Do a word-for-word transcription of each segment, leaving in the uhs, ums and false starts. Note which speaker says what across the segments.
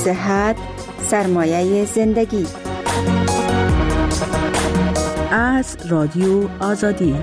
Speaker 1: صحت سرمایه زندگی.
Speaker 2: از رادیو آزادی.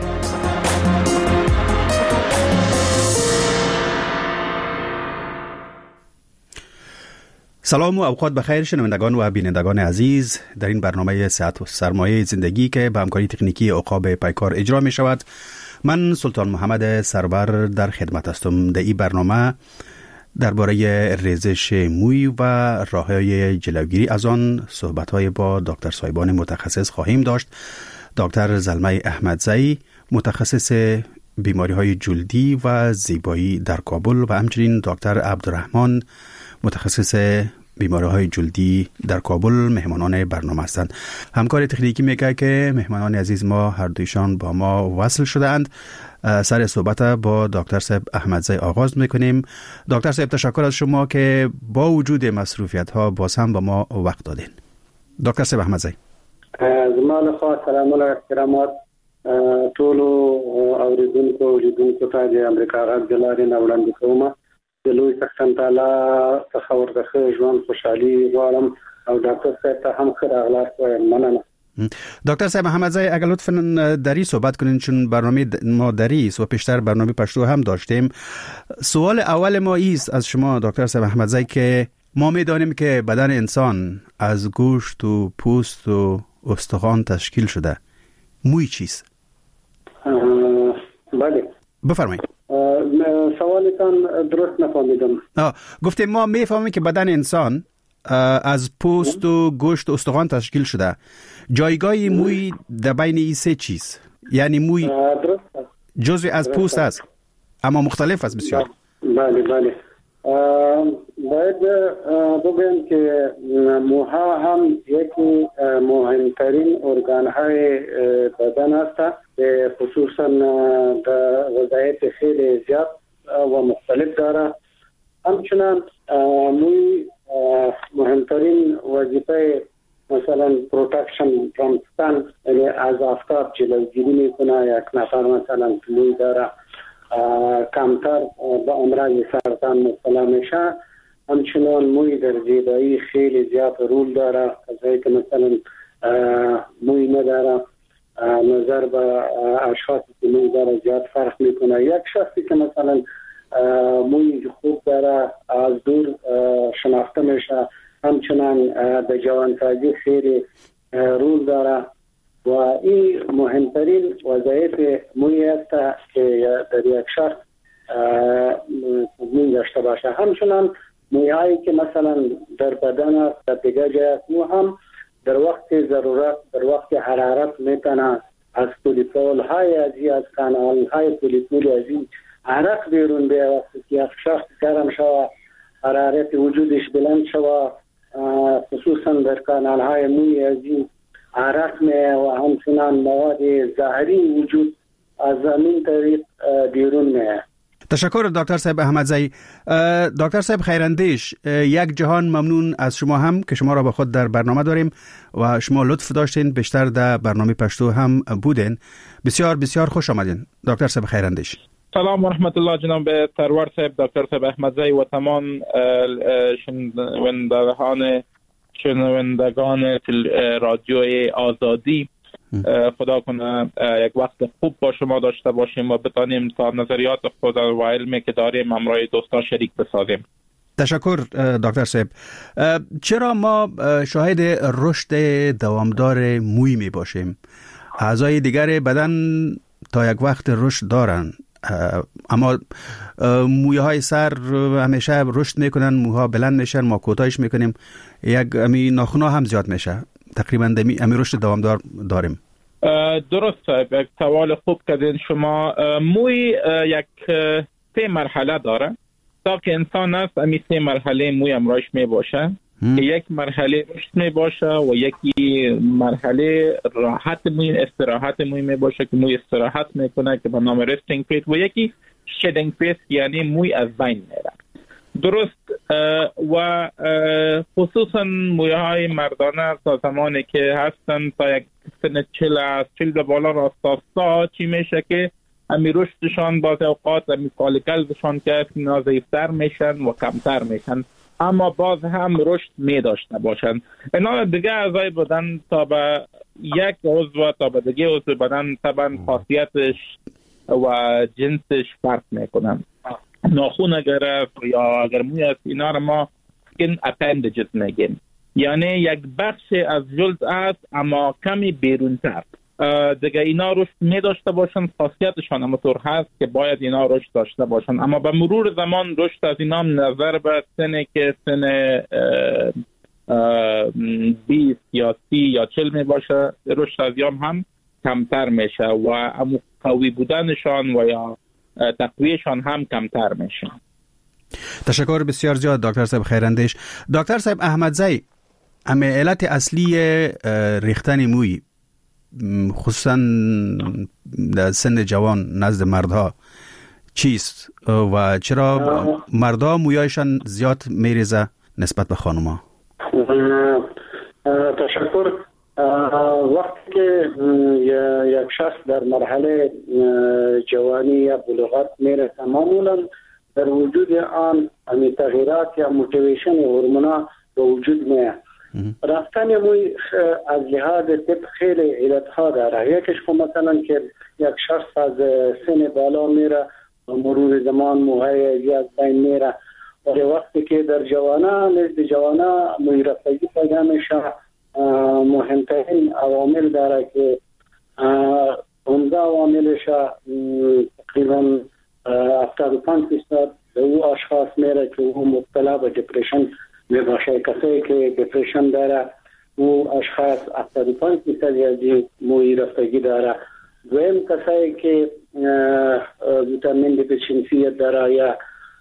Speaker 3: سلام و اوقات بخیر شنوندگان و بینندگان عزیز. در این برنامه صحت و سرمایه زندگی که به همکاری تکنیکی عقاب پیکار اجرا می شود، من سلطان محمد سرور در خدمت هستم. در این برنامه درباره ریزش موی و راه‌های جلوگیری از آن صحبت‌های با دکتر صاحبان متخصص خواهیم داشت. دکتر زلمه احمدزئی، متخصص بیماری‌های جلدی و زیبایی در کابل، و همچنین دکتر عبدالرحمن، متخصص بیماری‌های جلدی در کابل مهمانان برنامه هستند. همکار تکنیکی میگه که مهمانان عزیز ما هر دویشان با ما وصل شدند. سر صحبت با دکتر صاحب احمدزئی آغاز میکنیم. دکتر صاحب، تشکر از شما که با وجود مصروفیت‌ها باز هم با ما وقت دادین. دکتر صاحب احمدزئی،
Speaker 4: زمان خواهد سلام و احترامات طول اوریدونکو اوریدونکو تا د امریکا غږ د لارې نه وړاندې کوم. د لوی سخن تعالی څخه ورته ژوند خوشحالي غواړم او ډاکټر صاحب ته هم ښه راغلاست وایم. مننه.
Speaker 3: دکتر صاحب احمدزئی، اگر لطفاً دری صحبت کنین، چون برنامه ما دری است و پیشتر برنامه پشتو هم داشتیم. سوال اول ما ایست از شما دکتر صاحب احمدزئی که ما میدانیم که بدن انسان از گوشت و پوست و استخوان تشکیل شده. موی چیست؟
Speaker 4: بله،
Speaker 3: بفرمایید.
Speaker 4: سوالتان درست نفهمیدم.
Speaker 3: گفتیم ما میفهمیم که بدن انسان از پوست و گوشت و استخوان تشکیل شده. جایگاه موی در بین این سه چیز، یعنی موی جزء از پوست است اما مختلف است بسیار.
Speaker 4: بله بله. باید بگویم که موها هم یکی مهمترین ارگان های بدن است، خصوصا در وظایف خیلی زیاد و مختلف داره. همچنان موی مهمترین وظیفه مثلا پروتکشن فرام سن، یعنی از آفتاب جلوگیری میکنه. یک نفر مثلا موی داره کمتر به امراض سرطان مبتلا میشه. همچنان موی در زیبایی خیلی زیاد رول داره. از که مثلا موی نداره، نظر به اشخاصی که موی داره زیاد فرق میکنه. یک شخصی که مثلا موی خوب داره از دور شناخته میشه. همچنان در جوانسازی خیلی رول داره و این مهمترین وظایف موی است که در یک شخص موی داشته باشه. همچنان مویایی که مثلا در بدن است، در دیگه جای است، مو هم در وقت ضرورت، در وقت حرارت میتونه از پولیپول های ازی، از کانال های پولیپول ازی عرق بیرون بیه. وقتی که یک شخص گرم شوه، حرارت وجودش بلند شوه، خصوصا در کانال های موی ازی عرق میه و همچنان مواد زهری وجود از زمین طریق بیرون میه.
Speaker 3: تشکر دکتر صاحب احمدزئی. دکتر صاحب خیراندیش، یک جهان ممنون از شما هم که شما را با خود در برنامه داریم و شما لطف داشتین، بیشتر در برنامه پشتو هم بودین. بسیار بسیار خوش آمدین دکتر صاحب خیراندیش.
Speaker 5: سلام و رحمت الله جناب سرور صاحب، دکتر صاحب احمدزئی و تمام شنوندگان شنوندگان رادیوی آزادی. خدا کنه یک وقت خوب با شما داشته باشیم و بتانیم تا نظریات خود و علمی که داریم همراه دوستان شریک بسازیم.
Speaker 3: تشکر دکتر صاحب. چرا ما شاهد رشد دوامدار موی می باشیم؟ اعضای دیگر بدن تا یک وقت رشد دارن، اما مویهای سر همیشه رشد میکنن، موها بلند میشن، ما کوتاهش میکنیم. یک امی ناخن‌ها هم زیاد میشه. تقریبا امی امی رشد دوامدار داریم.
Speaker 5: درست، یک سوال خوب کردین شما. موی یک سه مرحله داره. تا که انسان است امی سه مرحله موی امراش می باشه. که یک مرحله رشد می باشه و یکی مرحله راحت موی، استراحت موی می باشه که موی استراحت میکنه که به نام رستینگ فیز، و یکی شیدینگ فیز یعنی موی از بین میره. درست. و خصوصا مویهای مردانه تا زمانی که هستن تا یک سن چل است، چل به بالا راستا چی میشه که همی رشدشان بعض اوقات همی فالیکلشان که نازیفتر میشن و کمتر میشن. اما باز هم رشد می داشته باشند. اینا دیگه اعضای بدن تا به یک عضو تا به دیگه عضو بدن طبعا خاصیتش و جنسش فرق میکنن. ناخون اگر است یا اگر موی است، اینا رو ما سکین اپندیجز میگیم، یعنی یک بخش از جلد است اما کمی بیرونتر. دیگه اینا رشد می داشته باشن، خاصیتشان همونطور هست که باید اینا رشد داشته باشن، اما به مرور زمان رشد از اینا نظر به سنی که سن بیست یا سی یا چل می باشه رشد از ایام هم کمتر میشه و امو قوی بودنشان و یا تقویهشان هم کمتر میشه.
Speaker 3: تشکر بسیار زیاد دکتر صاحب خیراندیش. دکتر صاحب احمدزی، اما علت اصلی ریختن موی خصوصا در سن جوان نزد مردها چیست و چرا مردها مویایشان زیاد میریزه نسبت به خانوما؟
Speaker 4: تشکر. وقتی که یک شخص در مرحله جوانی یا بلوغت میرسه، معمولا در وجود آن همی تغییرات یا موتیویشن هورمونا به وجود میاد. رفتن موی از لحاظ طب خیلی علتها داره. یکیش که مثلا که یک شخص از سن بالا میره و مرور زمان موهای زیاد بین میره، ولی وقتی که در جوانه نزد جوانه موی رفتگی پیدا میشه. مهمترین عوامل داره که عمده عواملش تقریبا هفتاد و پنج درصد به او اشخاص میره که او مبتلا به دپرشن میباشه. کسی که دپرشن داره او اشخاص هفتاد و پنج درصد یعنی موی رفتگی داره. دویم کسی که ویتامین دپرشنسی داره یا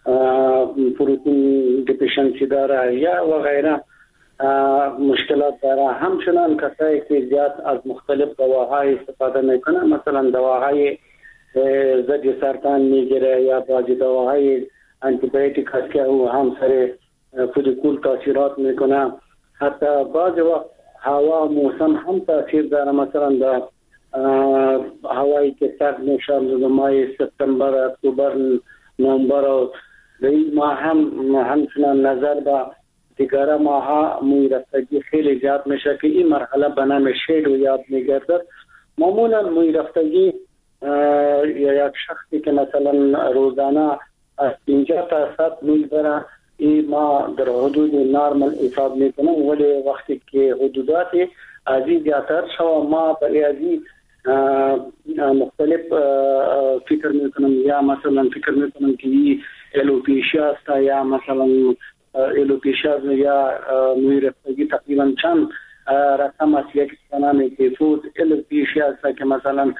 Speaker 4: پروتین دپرشنسی داره یا و غیره مشکلات داره. همچنان کسایی که زیاد از مختلف دواهای استفاده میکنه، مثلا دواهای ضد سرطان میگیره یا بعضی دواهای آنتی بیوتیک هست که او هم سر فولیکول تاثیرات میکنه. حتی بعضی وقت هوا موسم هم تاثیر داره، مثلا در هوایی که سرد میشه در ماه سپتامبر، اکتبر، نوامبر و این ماه هم همچنان نظر به دیگره ماها موی رفتگی خیلی زیاد میشه که این مرحله به نام شیدو یاد میگردد. معمولا موی رفتگی یا یک شخصی که مثلا روزانه از پنجاه درصد موی داره، این ما در حدود نرمال حساب میکنم، ولی وقتی که حدودات ازی زیادتر شو ما به ازی مختلف فکر میکنم، یا مثلا فکر میکنم که این الوپیشیا است یا مثلا الوپیشیا یا موی رفتگی تقریبا چند رقم است. یک سنان تیفوز الوپیشیا است که مثلا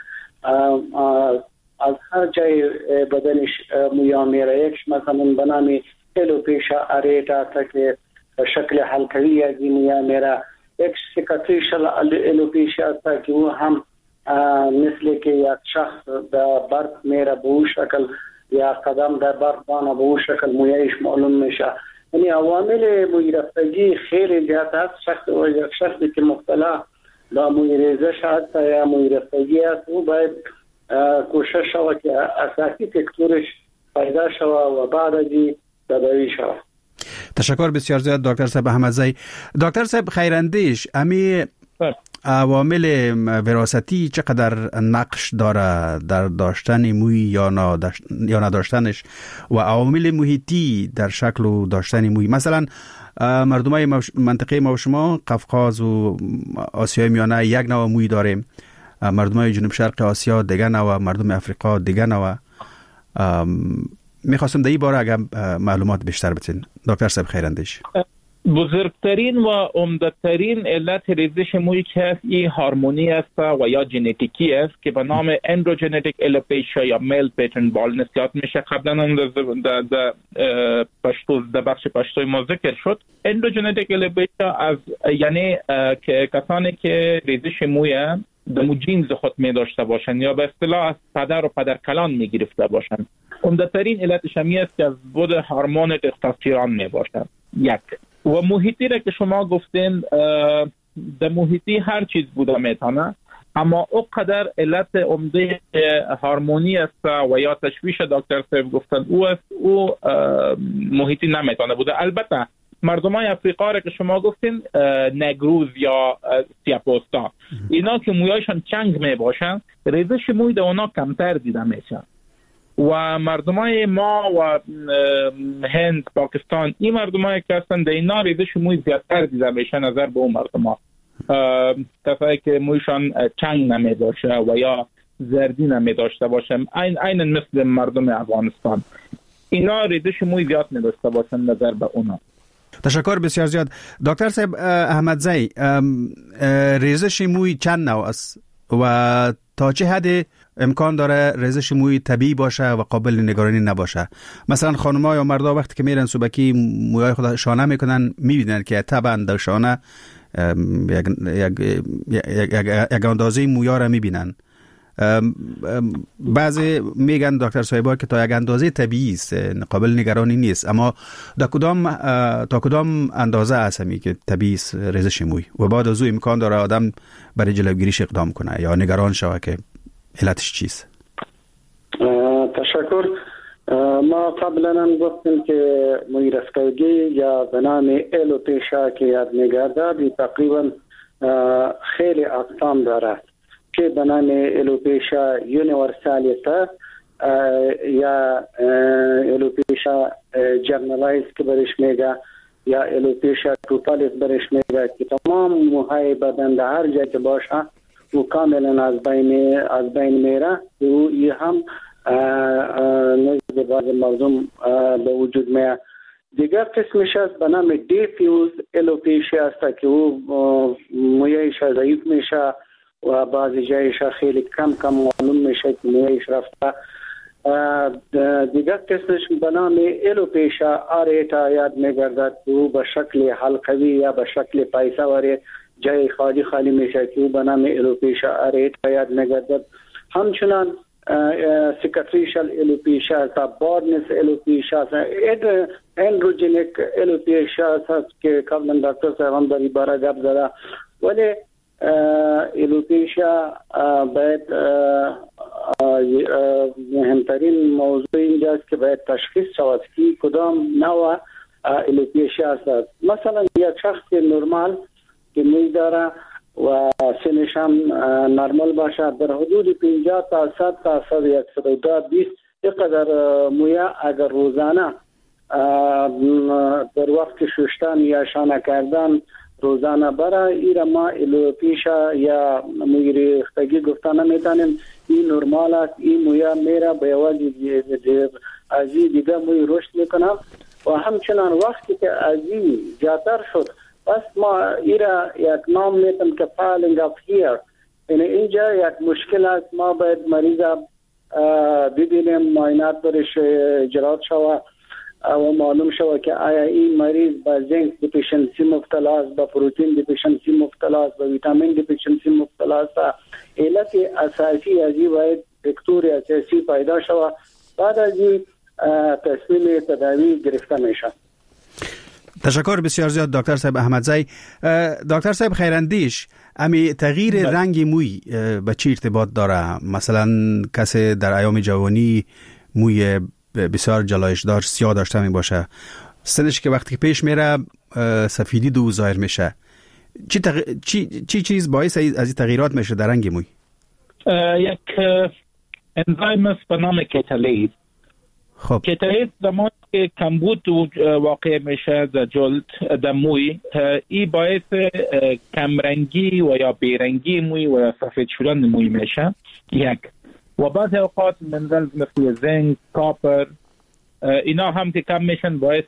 Speaker 4: از هر جای بدنش مویا میره. یکش مثلا به نام الوپیشیا اریتا است که شکل حلقوی از مویا میره. یک سیکاتریشل الوپیشیا است که او هم مثل که یک شخص در برف میره به او شکل یا قدم در برف بانه به او شکل مویایش معلوم میشه. یعنی عوامل موی رفتگی خیلی زیاد است. شخص و یک شخصی که مبتلا به موی ریزش هست یا موی رفتگی است، او باید کوشش شود که اساسی فکتورش پیدا شود و بعد از این تداوی شود.
Speaker 3: تشکر بسیار زیاد دکتر صاحب احمدزی. دکتر صاحب خیراندیش، امی عوامل وراثتی چقدر نقش داره در داشتن موی یا نداشتنش و عوامل محیطی در شکل و داشتن موی؟ مثلا مردمای منطقه ما و شما قفقاز و آسیای میانه یک نوع موی داریم، مردمای جنوب شرق آسیا دیگه نوع، مردم افریقا دیگه نوع. میخواستم در این باره اگر معلومات بیشتر بتین دکتر صاحب خیراندیش.
Speaker 5: بزرگترین و عمده‌ترین علت ریزش موی که هست این هارمونی است و یا ژنتیکی است که به نام اندروژنتیک الوپیشیا یا میل پیترن بالنس یاد میشه. قبلا هم در در پشتو در بخش پشتوی ما ذکر شد. اندروژنتیک الوپیشیا از یعنی که کسانی که ریزش موی در جینز خود می داشته باشند یا به اصطلاح از پدر و پدر کلان می گرفته باشند. عمده‌ترین علتش همی است که از بود هورمون تستوسترون می باشد. یک و محیطی را که شما گفتین، در محیطی هر چیز بوده میتونه، اما اونقدر علت عمده هورمونی است و یا تشویش دکتر صاحب گفتن او است، او محیطی نمیتونه بوده. البته مردمای افریقا را که شما گفتین نگروز یا سیاپوستا، اینا که مویایشان چنگ می باشن ریزش موی در اونا کمتر دیده میشن و مردمای ما و هند، پاکستان، این مردمای که هستن در اینا ریزش موی زیادتر دیده میشن نظر به اون مردما، کسایی که مویشان چنگ نمی باشه و یا زردی نمی داشته باشه، این این مثل مردم افغانستان، اینا ریزش موی زیاد می داشته باشن نظر به اونا.
Speaker 3: تشکر بسیار زیاد. دکتر صاحب احمدزی، ریزش موی چند نوع است و تا چه حد امکان داره ریزش موی طبیعی باشه و قابل نگرانی نباشه؟ مثلا خانم‌ها یا مردا وقتی که میرن صبحی موهای خود شانه میکنن میبینن که طبعا در شانه یک یک یک یک اندازه مویا را میبینن. بعضی میگن دکتر صاحبا که تا یک اندازه طبیعی است، قابل نگرانی نیست، اما در کدام تا کدام اندازه است می که طبیعی است ریزش موی و بعد از او امکان داره آدم برای جلوگیریش اقدام کنه یا نگران شوه که علتش چیست؟
Speaker 4: تشکر. ما قبلا هم گفتیم که موی رسکوگی یا به نام الوپیشا که یاد میگرده تقریبا خیلی اقسام دارد که به نام الوپیشا یونیورسالیتا یا الوپیشا جنرالایز که برش میگه یا الوپیشا توتالیس برش میگه که تمام موهای بدن در هر جای که باشه و کاملا از بین از بین میره و این هم نزد بعض مردم به وجود میاد. دیگر قسمش است به نام دیفیوز الوپیشا است که او مویش ضعیف میشه و بعضی جایش خیلی کم کم معلوم میشه که مویش رفته. دیگر قسمش به نام الوپیشا آریتا یاد میگردد که او به شکل حلقوی یا به شکل پایسواری جای خالی خالی میشه که او به نام الوپیشا آریتا یاد میگردد. همچنان سیکاتریشل الوپیشا است، بارنس الوپیشا است، اندروجینیک الوپیشا است که قبلا دکتر صاحب هم در این باره گپ زده. ولی الوپیشا باید مهمترین موضوع اینجاست که باید تشخیص شود که کدام نوع الوپیشا است. مثلا یک شخص نرمال که موی داره و سنش هم نرمال باشه در حدود پنجاه تا صد تا صد و صد و ده بیست اینقدر مویا اگر روزانه در وقت شستن یا شانه کردن روزانه برای ایره ما الوپیشا یا موی ریختگی گفتن نمیتونیم. این نرمال است، این مویا میره به یوازی از این دیگه موی رشد میکنه و همچنان وقتی که از این زیادتر شد پس ما ایره یک نام میتونیم که فالینگ اف هیر، یعنی اینجا یک مشکل است. ما باید مریض ببینیم، معاینات برش اجرات شود و معلوم شود که آیا این مریض با زنک دیفیشنسی مبتلا است، با پروتین دیفیشنسی مبتلا است، با ویتامین دیفیشنسی مبتلا است. علت اساسی از این باید دکتور اساسی پیدا شود، بعد از این تصمیم تداوی گرفته میشه.
Speaker 3: تشکر بسیار زیاد دکتر صاحب احمدزی. دکتر صاحب خیراندیش، امی تغییر بله. رنگ موی به چی ارتباط داره؟ مثلا کسی در ایام جوانی موی بسیار جلایشدار سیاه داشته می باشه، سنش که وقتی پیش میره سفیدی دو ظاهر میشه، چی, تغ... چی چی چیز باعث از این تغییرات میشه در رنگ موی؟
Speaker 5: یک انزایم است به نام کتالیز. خب کتالیز زمان که کمبود واقع میشه در جلد در موی، این باعث کمرنگی و یا بیرنگی موی و سفید شدن موی میشه یک. و بعضی اوقات منرال مثل زنک، کاپر، اینا هم که کم میشن باعث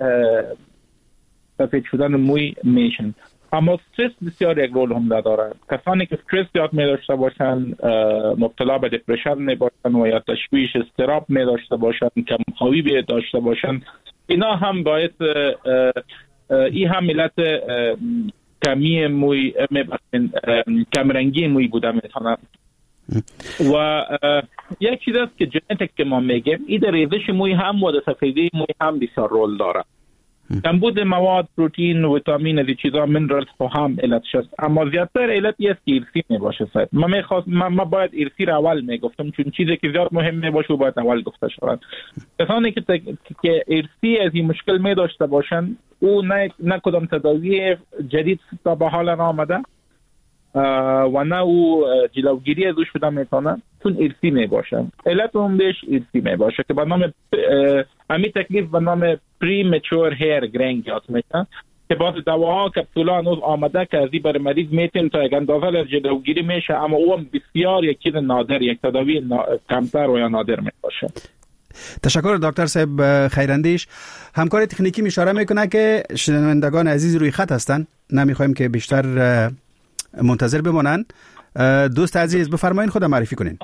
Speaker 5: سفید شدن موی میشن. اما استرس بسیار یک رول هم داره. کسانی که استرس زیاد می داشته باشن، مبتلا به دپرشن می باشن و یا تشویش اضطراب می داشته باشن، کمخوابی می داشته باشن، اینا هم باعث این هم علت کمی موی کمرنگی موی بوده میتونه. و یک چیز است که ژنتیک که ما میگیم، این در ریزش موی هم و در سفیدی موی هم بسیار رول داره. کمبود مواد، پروتئین، ویتامین، از چیزا منرالز هم علتش است. اما زیادتر علت است که ارثی میباشه. صاحب ما میخواست ما, ما باید ارثی را اول میگفتم، چون چیزی که زیاد مهم میباشه باید اول گفته شود. کسانی که تک... که ارثی از این مشکل می داشته باشند، او نه نه کدام تداوی جدید تا به حال آمده و نه او جلوگیری ازش شده میتونه، چون ارثی میباشه. علت اون بهش ارثی میباشه که به نام امی تکلیف به نام پری میچور هیر گرینگ یاد میشه که بعض دواها کپسولا هنوز آمده که از این بر مریض میتیم تا یک اندازه از جلوگیری میشه، اما او هم بسیار یک چیز نادر، یک تداوی نا... کمتر و یا نادر میباشه.
Speaker 3: تشکر دکتر صاحب خیراندیش. همکار تکنیکی اشاره میکنه که شنوندگان عزیز روی خط هستن، نمیخوایم که بیشتر منتظر بمانن. دوست عزیز بفرمایید خود معرفی کنین.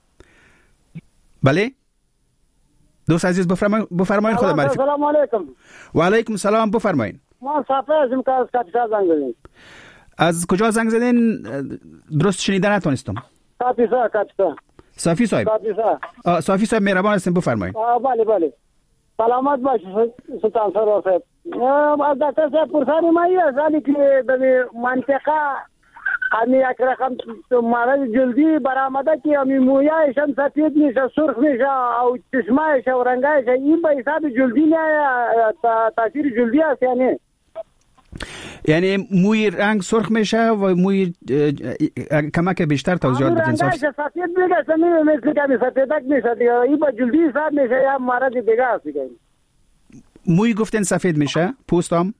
Speaker 3: بله دوست عزیز بفرمایید بفرمایید خود معرفی.
Speaker 6: سلام علیکم.
Speaker 3: و علیکم السلام. بفرمایید.
Speaker 6: ما صافی از امکان کاپیسا زنگ زدیم.
Speaker 3: از کجا زنگ زدین؟ درست شنیدن نتونستم.
Speaker 6: کاپیسا کاپیسا.
Speaker 3: صافی صاحب. کاپیسا. صافی صاحب مهربان هستین بفرمایید.
Speaker 6: بله بله. سلامت باشید سلطان سرور صاحب. از دکتر صاحب پرسانی مایی است ولی که در منطقه امی یک رقم مرض جلدی برآمده که امی مویایش هم سفید میشه، سرخ میشه او چشمایش و رنگایش، این به حساب جلدی نه تاثیر جلدی است یعنی
Speaker 3: یعنی موی رنگ سرخ میشه و موی کمک بیشتر توضیحات بدین.
Speaker 6: رنگایش سفید میگه سمی مثل که سفیدک میشه دیگه، این به جلدی حساب میشه یا مرض دیگه است دیگه.
Speaker 3: موی گفتن سفید میشه، پوستم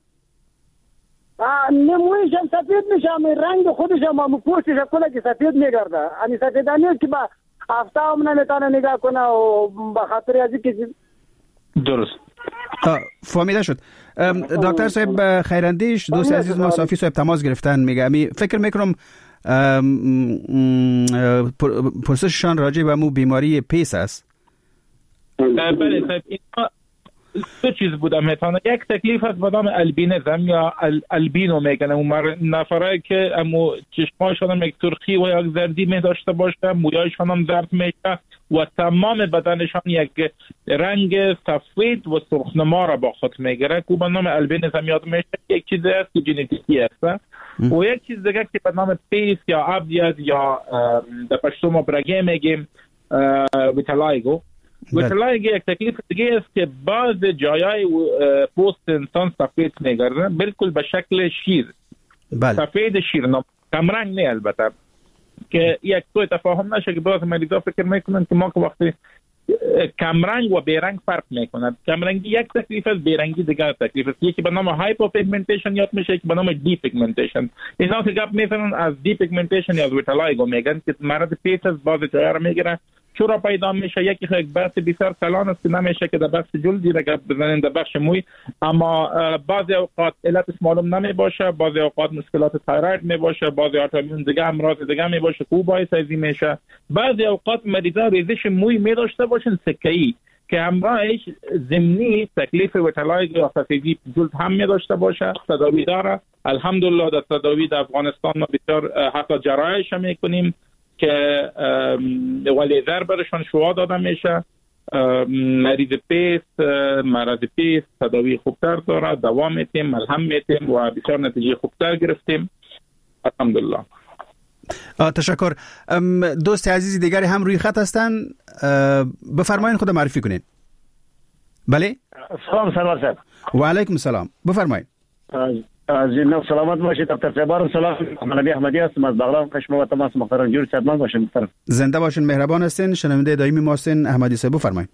Speaker 6: نه مویش هم سفید میشه، اما رنگ خودش هم پوستش کلا که سفید میگرده، امی سفیدانی که با هفته هم نمیتونه نگاه کنه و به خاطر از اینکه
Speaker 5: درست
Speaker 3: فهمیده شد. دکتر صاحب خیراندیش دوست عزیز ما صافی صاحب تماس گرفتن، میگه امی فکر میکنم پرسششان راجع به مو بیماری پیس است.
Speaker 5: بله صاحب دو چیز بودم میتونه. یک تکلیف هست به نام البینیزم یا البینو میگن، اون نفرایی که امو چشمایشان هم یک سرخی و یک زردی می داشته باشه، مویایشان هم زرد میشه و تمام بدنشان یک رنگ سفید و سرخنما را با خود میگیره که به نام البینیزم یاد میشه. یک چیز است که ژنتیکی است و یک چیز دیگه که به نام پیس یا ابدیز یا در پشتو ما برگه میگیم ویتالایگو. ویتالایگو یک تکلیف دیگه است که بعض جایای پوست انسان سفید میگرده، بالکل به شکل شیر.
Speaker 3: بله.
Speaker 5: سفید شیر، کمرنگ نه البته، که یک تو تفاهم نشه که بعض مریضا فکر میکنن که ما که وقتی کمرنگ و بیرنگ فرق میکنه. کمرنگی یک تکلیف است، بیرنگی دیگر تکلیف است. یکی به نام هایپوپیگمنتیشن یاد میشه، یکی به نام دی پیگمنتیشن. اینا که گپ میزنن از دی پیگمنتیشن یا از ویتالایگو میگن که مرض پیس از بعض جایا رو میگیره، چرا پیدا میشه. یکی یک بحث بسیار کلان است که نمیشه که در بخش جلدی را گپ بزنن، در بخش موی، اما بعضی اوقات علتش معلوم نمی باشه، بعضی اوقات مشکلات تایروید می باشه، بعضی اوقات دیگه امراض دیگه می باشه که باعث ازی میشه. بعضی اوقات مریضا ریزش موی می داشته باشن سکه‌ای که همراهش ضمنی تکلیف ویتالایگو یا سفیدی جلد هم می داشته باشه، تداوی داره. الحمدلله در تداوی در افغانستان ما بسیار حتی جراحیش میکنیم که ولیزر برشان شوا داده میشه. مریض پیس مرض پیس تداوی خوبتر داره، دوا میتیم، ملهم میتیم و بسیار نتیجه خوبتر گرفتیم الحمدلله.
Speaker 3: تشکر. دوست عزیز دیگری هم روی خط هستن، بفرمایید خود معرفی کنین. بله
Speaker 6: سلام سلام صاحب.
Speaker 3: و علیکم السلام بفرمایید.
Speaker 6: از جناب سلامت باشید دکتر صاحب. سلام محمد احمدی هستم از بغلان کشمه و تماس محترم جور صاحب باشین محترم.
Speaker 3: زنده باشین، مهربان هستین. شنونده دائمی ما هستین. احمدی صاحب بفرمایید.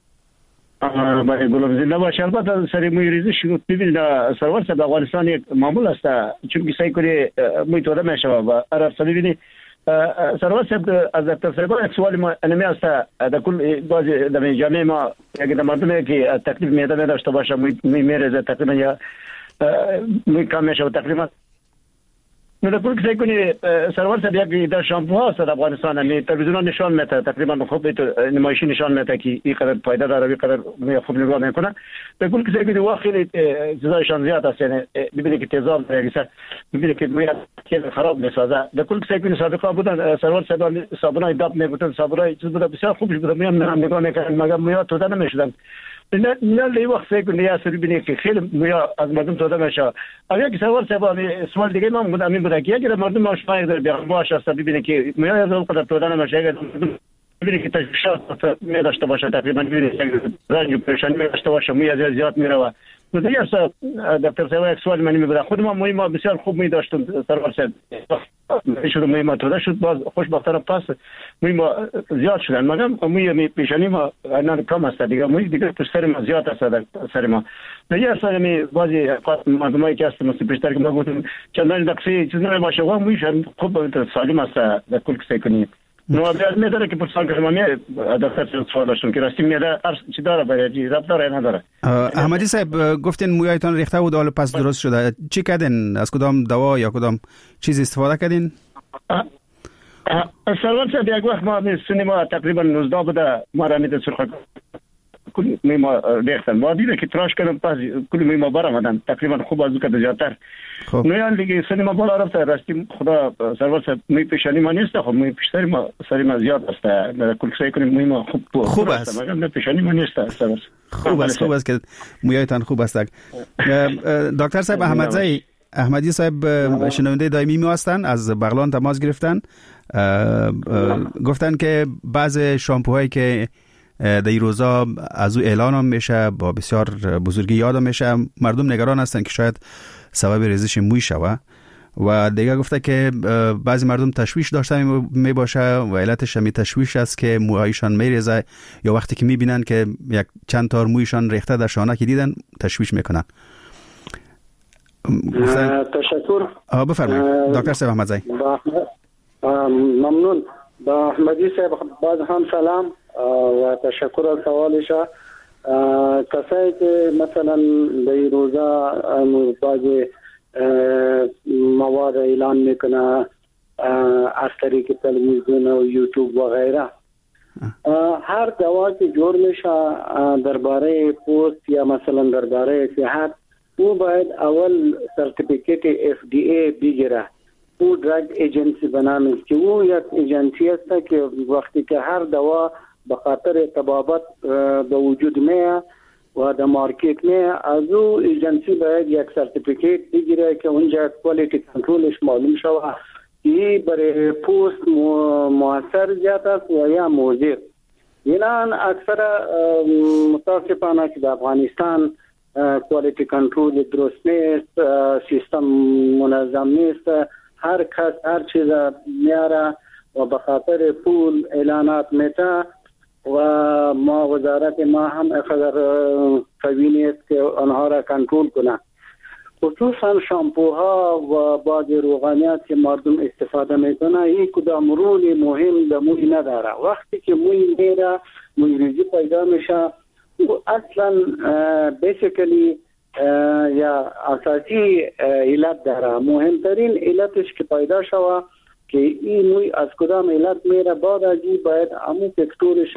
Speaker 6: بله گلم زنده باشین. البته سری موی ریزش ببینید سرور صاحب افغانستان یک معمول است، چون که سعی کنی موی توده میشه و عرب صاحب ببینید سرور صاحب از دکتر صاحب یک سوال ما انمی است در کل باز در جامعه ما یک مردمی که تکلیف میده نداشته باشه موی میریزه تقریبا یا موی کم میشه و تقریبا نه کل که سعی کنی سرور صاحب یک در شامپو هست در افغانستان، یعنی تلویزیون نشان میده تقریبا خوب نمایشی نشان میده که این قدر فایده داره و قدر موی خوب نگاه میکنه. به کل که سعی کنی واقعا خیلی چیزایشان زیاد است، یعنی ببینید که تیزاب داره، ببینید که موی خیلی خراب میسازه. به کل که سعی کنی سابقا بودن سرور صاحب صابونای داب میگفتن، صابونای چیز بود بسیار خوبش بود، میام نگاه میکردن مگر موی توده نمیشدن نه نه لی وقت سعی کنید یا سری بینید که خیلی مویا از مردم توده میشه. اگر که سوال سوال سوال دیگه من بودم این بود که اگر مردم ماشین در بیان باشه است ببینید که مویا از اون قدر توده نمیشه. اگر ببینید که تشخیصات می داشته باشه تقریبا ببینید رنج و پریشانی می داشته باشه مویا زیاد زیاد میره. دیگه است دکتر سوال یک سوال منی میبره خود ما مویا بسیار خوب می داشتم سرور صاحب. شروع مویا توده شد باز خوشبختانه پس مویا زیاد شدن مگر مویا پیشانی ما الان کم است دیگه مویا دیگه تو سر ما زیاد است در سر ما. دیگه است می بازی مردمایی که است مثل بیشتر که ما گفتم چندان دقیقی چیزی نمیشه و مویا خوب سالم است در کل کسی کنید. نو بیاد میداره که پرسان که ما می دفتر سوال داشتم که راستی میاد چی داره برای رب داره یا نداره.
Speaker 3: احمدی صاحب گفتین مویایتان ریخته بود حالا پس درست شده. چی کردین؟ از کدام دوا یا کدام چیز استفاده کردین؟
Speaker 6: سرور صاحب یک وقت ما سینما تقریبا نوزده بوده ما را میده سرخ کل میما ریختن ما دیده که تراش کردم پس کل میما برآمدن تقریبا خوب از که زیادتر. خب نه دیگه سینما بالا رفته راستی خدا سرور صاحب می پیشانی ما نیست. خب می پیشتری ما سری ما زیاد است در کل سعی کنیم میما خوب
Speaker 3: خوب است
Speaker 6: مگر نه پیشانی ما نیست سرور
Speaker 3: خوب است خوب است که مویایتان خوب است. دکتر صاحب احمدزی احمدی صاحب شنونده دائمی ما هستند از بغلان تماس گرفتن. گفتن که بعض شامپوهایی که در این روزا از او اعلان هم میشه با بسیار بزرگی یاد میشه مردم نگران هستن که شاید سبب ریزش موی شوه و دیگه گفته که بعضی مردم تشویش داشته می باشه و علتش هم تشویش است که موهایشان میریزه یا وقتی که میبینن که یک چند تار مویشان ریخته در شانه که دیدن تشویش میکنن.
Speaker 4: تشکر.
Speaker 3: بفرمایید دکتر صاحب احمدزی.
Speaker 4: ممنون. با احمدی صاحب باز هم سلام و تشکر از سوالش. کسایی که مثلا در این روزا بعضی مواد اعلان میکنه از طریق تلویزیون و یوتیوب و غیره، هر دوا که جور میشه درباره پوست یا مثلا درباره صحت او باید اول سرتیفیکیت اف دی ای بگیره. او درگ ایجنسی بنامه که او یک ایجنسی است که وقتی که هر دوا به خاطر طبابت به وجود میه و در مارکت میه از او ایجنسی باید یک سرتیفیکیت بگیره که اونجا کوالیتی کنترولش معلوم شوه که برای پوست مؤثر زیاد است و یا مضر. اینان اکثر متاسفانه که در افغانستان کوالیتی کنترول درست نیست، سیستم منظم نیست، هر کس هر چیز میاره و به خاطر پول اعلانات میته و ما وزارت ما هم اقدر قوی نیست که آنها را کنترل کنه. خصوصا شامپوها و بعض روغنیات که مردم استفاده میکنه این کدام رول مهم در موی نداره. وقتی که موی میره موی ریزی پیدا میشه اصلا بیسیکلی یا اساسی علت داره. مهمترین علتش که پیدا شوه که این موی از کدام علت میره بعد از این باید امو فکتورش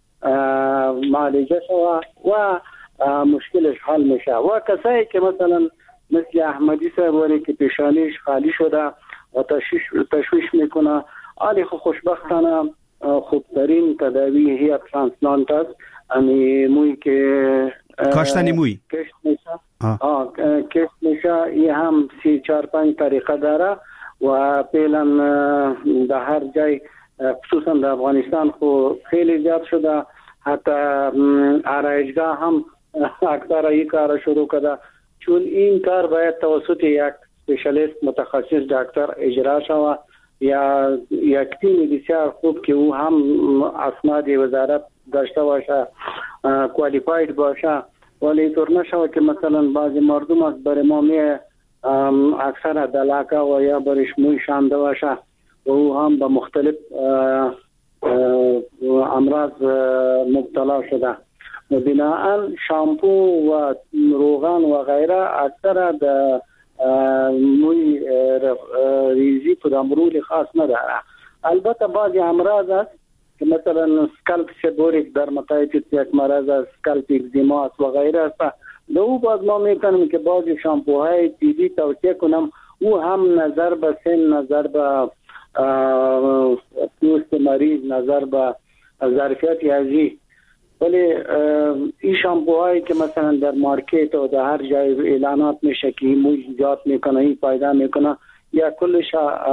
Speaker 4: معالجه شوه و مشکلش حل میشه. و کسایی که مثلا مثل احمدی صاحب که پیشانیش خالی شده و تشویش, تشویش میکنه آلی خوشبختانه خوبترین تداوی هی ترانسپلانت است. امی موی که
Speaker 3: کاشتنی موی
Speaker 4: کشت میشه آه کشت میشه یه هم سی چار پنج طریقه داره و فعلا در هر جای خصوصا در افغانستان خو خیلی زیاد شده. حتی آرایشگاه هم اکثر این کار شروع کرده چون این کار باید توسط یک اسپشیالیست متخصص دکتر اجرا شود یا یک تیم بسیار خوب که او هم اسناد وزارت داشته باشه کوالیفاید باشه. ولی طور نشود که مثلا بعضی مردم از برای ما می اکثر دلاکه و یا برش موی شانده باشه و او هم به مختلف امراض مبتلا شده. و بناهن شامپو و روغن و غیره اکثر در موی ریزی کدام رول خاص نداره. البته بعضی امراض است که مثلا سکالپ سبوریک درماتایتیس یک مرض است، سکالپ اگزیما است و غیره است. دو باز ما میکنم که بعضی شامپوهای تیزی توصیه کنم او هم نظر به سن، نظر به پوست مریض، نظر به ظرفیت یازی ولی این شامپوهایی که مثلا در مارکت و در هر جای اعلانات میشه که این موی ایجاد میکنه، این فایده میکنه، یا کلش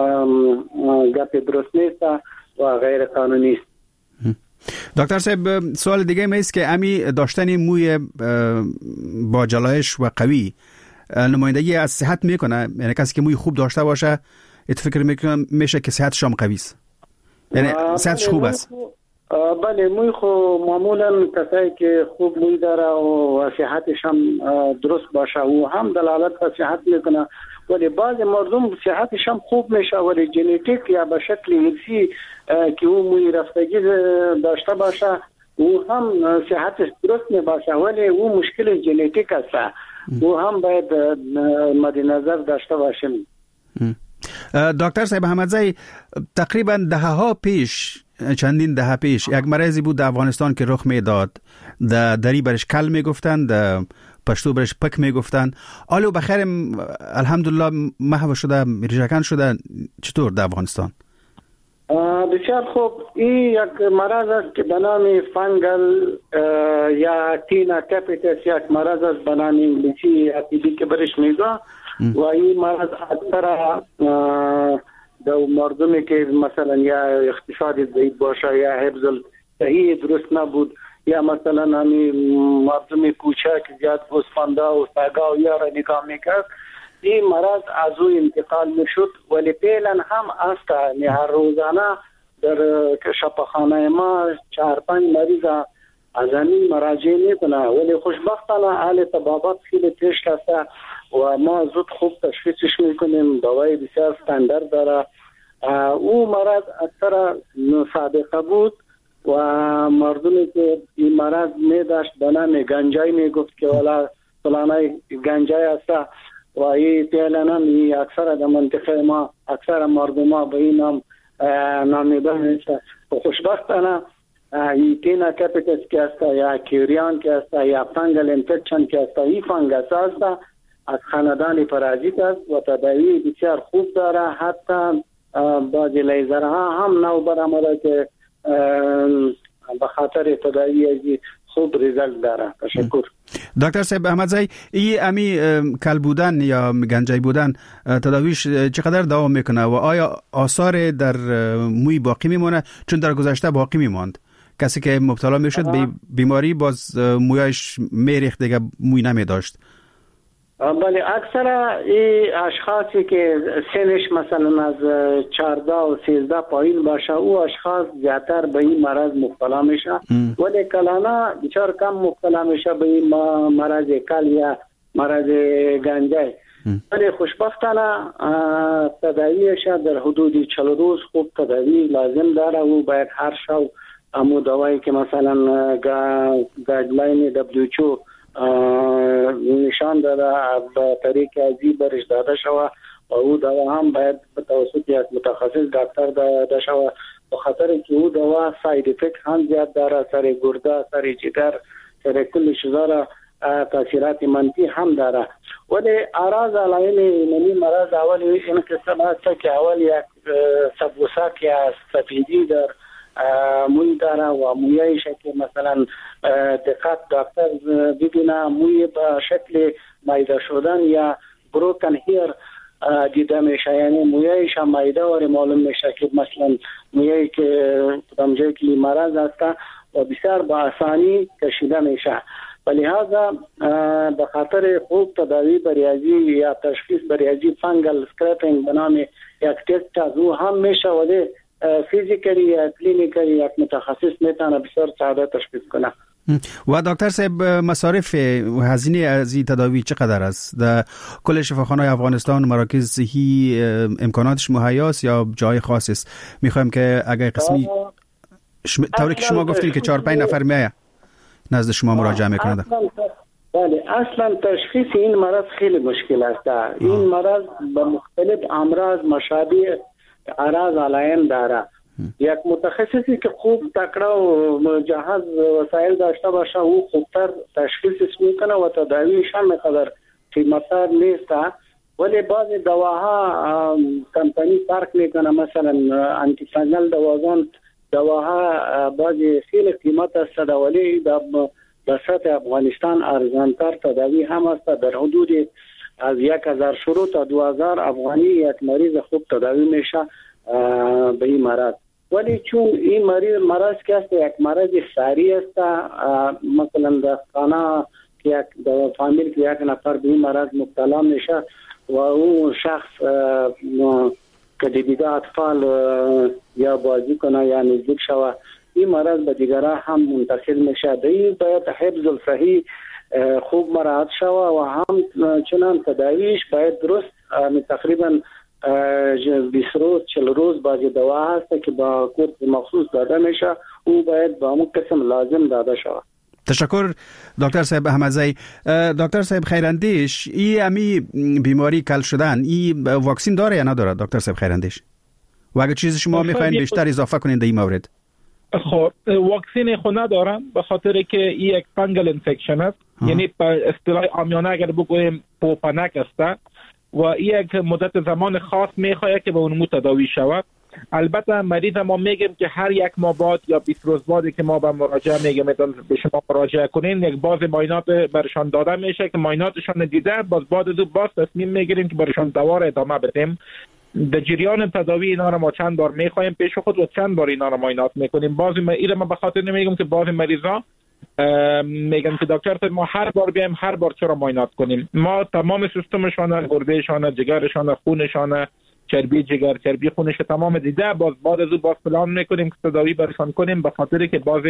Speaker 4: گپ درست نیست و غیر قانونی است.
Speaker 3: دکتر صاحب، سوال دیگه می است که امی داشتن موی با جلایش و قوی نمایندگی از صحت میکنه؟ یعنی کسی که موی خوب داشته باشه ات فکر میکنم میشه که صحتش هم قوی است، یعنی صحتش خوب است؟
Speaker 4: بله، موی خو معمولا کسایی که خوب موی داره و صحتش هم درست باشه و هم دلالت به صحت میکنه، ولی بعض مردم صحتش هم خوب میشه ولی ژنتیک یا به شکل ارثی که او موی رفتگی داشته باشه او هم صحتش درست نباشه، ولی او مشکل ژنتیک است، او هم باید مد نظر داشته باشیم.
Speaker 3: دکتر صاحب احمدزی، تقریبا دهه ها پیش، چندین دهه پیش یک مرضی بود در افغانستان که رخ میداد، در دری برش کل میگفتن، در پشتو برش پک میگفتن. آلو بخیر الحمدلله محو شده، ریشه‌کن شده. چطور در افغانستان؟
Speaker 4: بسیار خوب. این یک مرض است که به نام فنگل یا تینا کپیتس، یک مرض است به نام انگلیسی یا تیبی که برش میگه و این مرض اکثر در مردمی که مثلا یا اقتصادی ضعیف باشه یا حفظ صحی درست نبود یا مثلا همین مردمی کوچک زیاد گوسفنده و سگا و یا را نگاه میکرد، این مرض از او انتقال میشد. ولی فعلا هم است، یعنی هر روزانه در شفاخانه ما چهار پنج مریض از همین مراجعه میکنه، ولی خوشبختانه حال طبابت خیلی پیش رفته و ما زود خوب تشخیصش میکنیم. دوای بسیار استاندارد داره. او مرض اکثر سابقه بود و مردمی که این مرض میداشت به نام گنجای میگفت که والا فلانه گنجای است و این فعلا هم اکثر در منطقه ما اکثر مردم ما به این نام نامیده میشه. خوشبختانه این تینا کپیتس که است یا کیریان که است یا فنگل انفکشن که است، این فنگس است از خاندان پارازیت است و تداوی بسیار خوب داره. حتی بعضی لیزرها هم نو برآمده که به خاطر تداوی خوب ریزلت داره. تشکر.
Speaker 3: دکتر صاحب احمدزی، این امی کل بودن یا گنجای بودن تداویش چقدر دوام میکنه و آیا آثار در موی باقی میمونه؟ چون در گذشته باقی میماند، کسی که مبتلا میشد به بیماری باز مویش میریخت، دیگه موی نمیداشت.
Speaker 4: بله، اکثر این اشخاصی که سنش مثلا از چهارده و سیزده پایین باشه او اشخاص زیادتر به این مرض مبتلا میشه، ولی کلانه بسیار کم مبتلا میشه به این مرض کل یا مرض گنجای. ولی خوشبختانه تداویش در حدود چهل روز خوب تداوی لازم داره. او باید هر شب امو دوایی که مثلا گایدلاین دبلیو اچ او نشان داده به طریق ازی برش داده شوه و او دوا هم باید به توسط یک متخصص دکتر داده شوه، به خاطر که او دوا ساید افکت هم زیاد داره، سر گرده، سر جگر، سر کل چیزا را تاثیرات منفی هم داره. ولی اعراض علائم این مرض اول این قسم است که اول یک سبوسک یا سفیدی در موی داره و مویش که مثلا دقت دکتر ببینه موی به شکل مایده شدن یا بروکن هیر دیده میشه، یعنی مویش هم مایده و معلوم میشه که مثلا مویی که دمجه که مرض است و بسیار با آسانی کشیده میشه. لہذا به خاطر خوب تداوی بریازی یا تشخیص بریازی فنگل سکرپینگ به نام یک تست از او هم میشه ولی فیزیکلی یا کلینیکلی یک متخصص میتونه بسیار ساده تشخیص کنه.
Speaker 3: و دکتر صاحب مصارف و هزینه از این تداوی چقدر است؟ در کل شفاخانه‌های افغانستان مراکز صحی امکاناتش مهیاست یا جای خاص است؟ میخوایم که اگر قسمی شم... طوری که شما گفتین که چهار پنج نفر میایه نزد شما مراجعه میکنند.
Speaker 4: بله، اصلا تشخیص این مرض خیلی مشکل است. این مرض به مختلف امراض مشابه اعراض علائم داره. یک متخصصی که خوب تکړه و جهاز وسایل داشته باشه او خوبتر تشخیص میکنه و تداویش هم مقدار قیمت‌تر نیست، ولی بعضی دواها کمپانی فرق میکنه. مثلا آنتی فنگل دواگان دواها بعضی خیلی قیمت است ولی در سطح افغانستان ارزانتر تداوی هم است. در حدود از یک هزار شروع تا دو هزار افغانی یک مریض خوب تداوی میشه به این مرض. ولی چون این مریض مرض که است یک مرض ساری است، مثلا در خانه که یک در فامیل که یک نفر به این مرض مبتلا میشه و اون شخص که دیگه اطفال یا بازی کنه یا نزدیک شوه، این مرض به دیگران هم منتقل میشه. این باید حفظ الصحی خوب مراعات شوه و هم چنان تداویش باید درست، تقریبا بیست روز چهل روز بعضی دوا هست که با کورس مخصوص داده میشه، او باید با همون قسم لازم داده شود.
Speaker 3: تشکر دکتر صاحب احمدزی. دکتر صاحب خیراندیش، این امی بیماری کل شدن این واکسین داره یا نداره دکتر صاحب خیراندیش؟ و اگر چیز شما میخواین بیشتر اضافه کنین در این مورد.
Speaker 5: خب واکسین خود ندارم به خاطر که این یک فنگل انفکشن است، یعنی به اصطلاح عامیانه اگر بگوییم پوپنک است و این یک مدت زمان خاص میخواهد که به اون تداوی شود. البته مریض ما میگیم که هر یک ماه بعد یا بیست روز بعد که ما به مراجعه میگیم به شما مراجعه کنین، یک باز معاینات برشان داده میشه که معایناتشان دیده، باز بعد از باز تصمیم میگیریم که برشان دوا را ادامه بدیم. در جریان تداوی اینا را ما چند بار میخوایم پیش خود و چند بار اینا را معاینات میکنیم. بعضی اینا ما به خاطر نمیگم که بعضی مریضا میگن که دکتر ما هر بار بیایم هر بار چرا معاینات کنیم. ما تمام سیستمشان، گردهشان، جگرشان، خونشان، چربی جگر، چربی خونش تمام دیده، باز بعد از او باز پلان میکنیم که تداوی برشان کنیم به خاطر که باز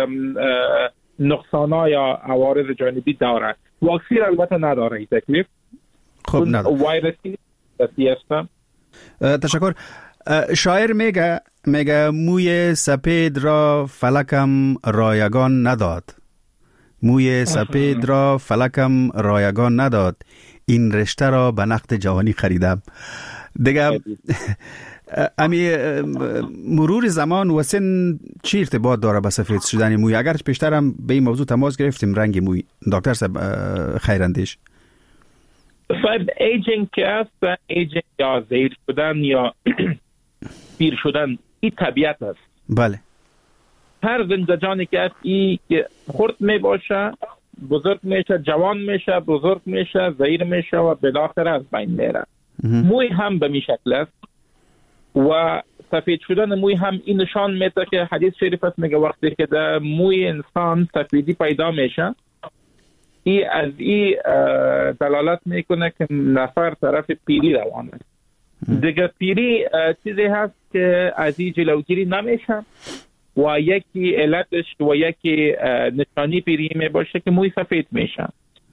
Speaker 5: نقصانا یا عوارض جانبی داره. واکسین البته نداره این تکلیف.
Speaker 3: خب نداره.
Speaker 5: ویروسی است.
Speaker 3: تشکر. شاعر میگه میگه موی سپید را فلکم رایگان نداد، موی سپید را فلکم رایگان نداد، این رشته را به نقد جوانی خریدم. دیگه امی مرور زمان و سن چی ارتباط داره به سفید شدن موی؟ اگر پیشتر هم به این موضوع تماس گرفتیم رنگ موی. دکتر صاحب خیراندیش،
Speaker 5: صاحب ایجینگ که است، ایجینگ یا زیر شدن یا پیر شدن، این طبیعت است.
Speaker 3: بله.
Speaker 5: هر زندگانی که است ای که خرد می باشه، بزرگ میشه، جوان میشه، بزرگ میشه، زیر میشه و بالاخره از بین میره. موی هم به می شکل است و سفید شدن موی هم این نشان میده که حدیث شریف است میگه وقتی که در موی انسان سفیدی پیدا میشه، ای از ای دلالت میکنه که نفر طرف پیری روان است. دیگه پیری چیزی هست که از این جلوگیری نمیشه و یکی علتش و یکی نشانی پیری می باشه که موی سفید میشه.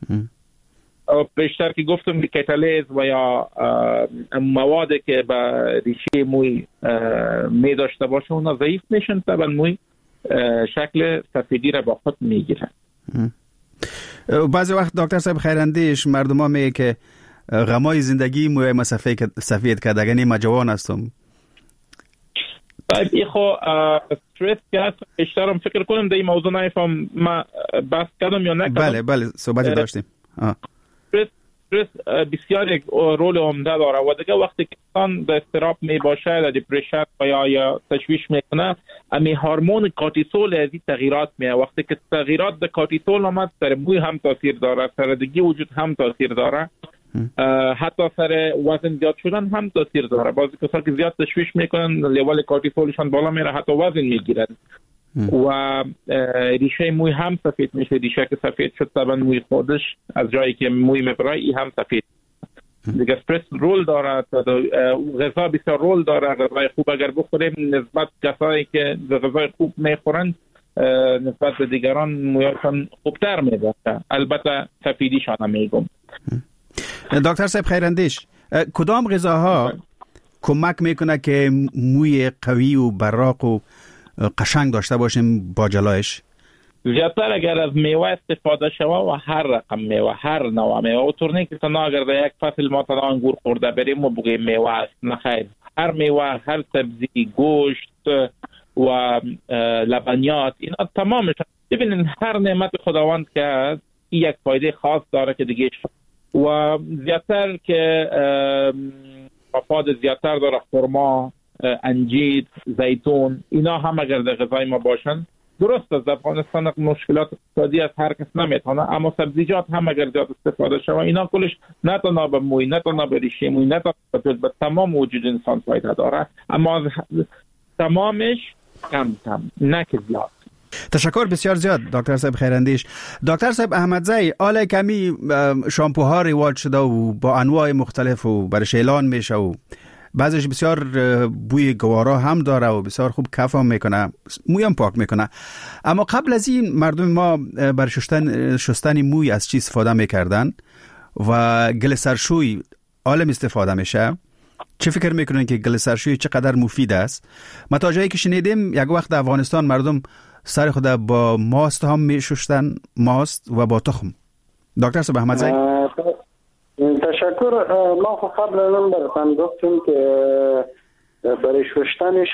Speaker 5: بیشتر که گفتم که کتالیز و یا مواد که به ریشه موی می داشته باشه اونا ضعیف میشن، طبعا موی شکل سفیدی را با خود میگیرن.
Speaker 3: بعضی وقت دکتر صاحب خیراندیش مردم ها میگه که غمای زندگی موی ما سفید کرده، یعنی ما جوان هستم.
Speaker 5: ای خو استرس که هست بیشتر هم فکر کنم در این موضوع نایفهم ما بحث کردم یا نکردم.
Speaker 3: بله بله صحبتی داشتیم.
Speaker 5: استرس بسیار یک رول عمده داره و دیگه وقتی که انسان در اضطراب می باشه، در دپرشن یا یا تشویش میکنه، امی هورمون کورتیسول از این تغییرات میاد. وقتی که تغییرات در کورتیسول آمد، سر موی هم تاثیر داره، سر دیگه وجود هم تاثیر داره، حتی سر وزن زیاد شدن هم تاثیر داره. بعضی کسا که زیاد تشویش میکنن لیول کورتیسولشان بالا میره، حتی وزن میگیرن و ریشه موی هم سفید میشه. ریشه که سفید شد طبعا موی خودش از جایی که موی میبره ای هم سفید. دیگه استرس رول داره، غذا بسیار رول داره. غذای خوب اگر بخوریم نسبت کسایی که غذای خوب میخورن نسبت به دیگران مویشان خوبتر میبره، البته سفیدیشان هم میگم.
Speaker 3: دکتر صاحب خیراندیش، کدام غذاها کمک میکنه که موی قوی و براق و قشنگ داشته باشیم با جلایش؟
Speaker 5: زیادتر اگر از میوه استفاده شوه و هر رقم میوه، هر نوع میوه، و طور نیست که تنها اگر در یک فصل ما تنها انگور خورده بریم و بگیم میوه است، نخیر. هر میوه، هر سبزی، گوشت و لبنیات، اینا تمامش ببینین هر نعمت خداوند که یک فایده خاص داره که دیگه و زیادتر که مفاد زیادتر داره خرما، انجیر، زیتون، اینا هم اگر در غذای ما باشن، درست است در افغانستان مشکلات اقتصادی از هر کس نمیتونه، اما سبزیجات هم اگر زیاد استفاده شود اینا کلش نه تنها به موی، نه تنها به ریشه موی، نه تنها به تمام وجود انسان فایده داره، اما تمامش کم کم، نه که زیاد.
Speaker 3: تشکر بسیار زیاد دکتر صاحب خیراندیش. دکتر صاحب احمدزی، آل کمی شامپوها رواج شده و با انواع مختلف و برش اعلان میشه و بعضیش بسیار بوی گوارا هم داره و بسیار خوب کف هم میکنه، موی هم پاک میکنه، اما قبل از این مردم ما برای شستن شستن موی از چی استفاده میکردن و گل سرشوی عالم استفاده میشه. چه فکر میکنن که گل سرشوی چقدر مفید است؟ ما تا جایی که شنیدیم یک وقت در افغانستان مردم سر خود با ماست هم میشستن، ماست و با تخم. دکتر صاحب احمدزی.
Speaker 4: تشکر. ما خب قبل از اون براتون گفتیم که برای شستنش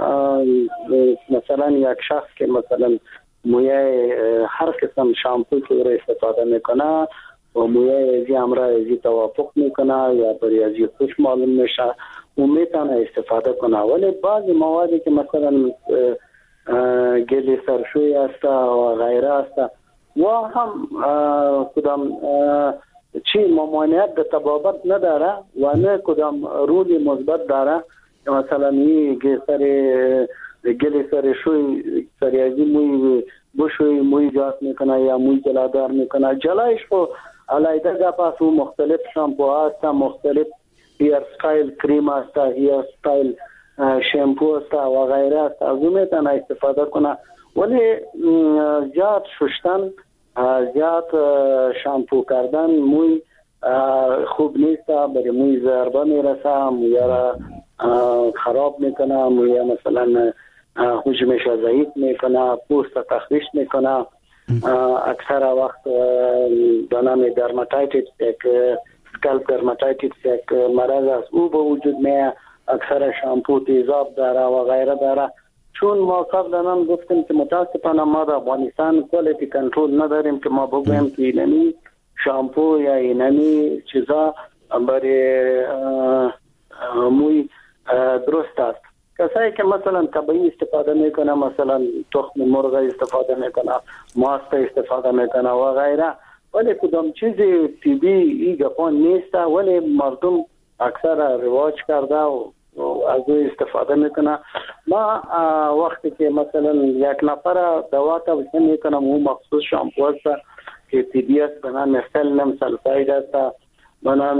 Speaker 4: مثلا یک شخص که مثلا موی هر قسم شامپو که رو استفاده میکنه و موی ازی همراه ازی توافق میکنه یا برای ازی خوش معلوم میشه و میتونه استفاده کنه، ولی بعضی موادی که مثلا گل سرشوی است و غیره است و هم کدام چی ممانعت به تبابت نداره و نه کدام رولی مثبت داره، مثلا این گل گل سرشوی سریازی موی بشوی موی جات میکنه یا موی جلادار میکنه، جلایش خو علیده گپاس و مختلف شامپو هست، مختلف هیر ستایل کریم هست، هیر ستایل شامپو هست و غیره است، از اون میتونه استفاده کنه، ولی زیاد شستن، زیاد شامپو کردن موی خوب نیست، برای موی ضربه میرسه، موی را خراب میکنه، موی مثلا حجمش ضعیف میکنه، پوست تخریش میکنه، اکثر وقت دانم درماتایتیس یک سکالپ درماتایتیس یک مرض است او به وجود میاد، اکثر شامپو تیزاب داره و غیره داره. چون ما قبلا هم گفتیم که متاسفانه ما در افغانستان کوالیتی کنترل نداریم که ما بگویم که اینمی شامپو یا اینمی چیزا برای موی درست است. کسایی که مثلا طبیعی استفاده میکنه، مثلا تخم مرغ استفاده میکنه، ماست استفاده میکنه و غیره، ولی کدام چیز طبیعی این گپان نیست، ولی مردم اکثر رواج کرده و از او استفاده میکنه. ما وقتی که مثلا یک نفر دوا توصیه میکنم او مخصوص شامپو است که طبیعی است به نام سلنم سلفاید است، به نام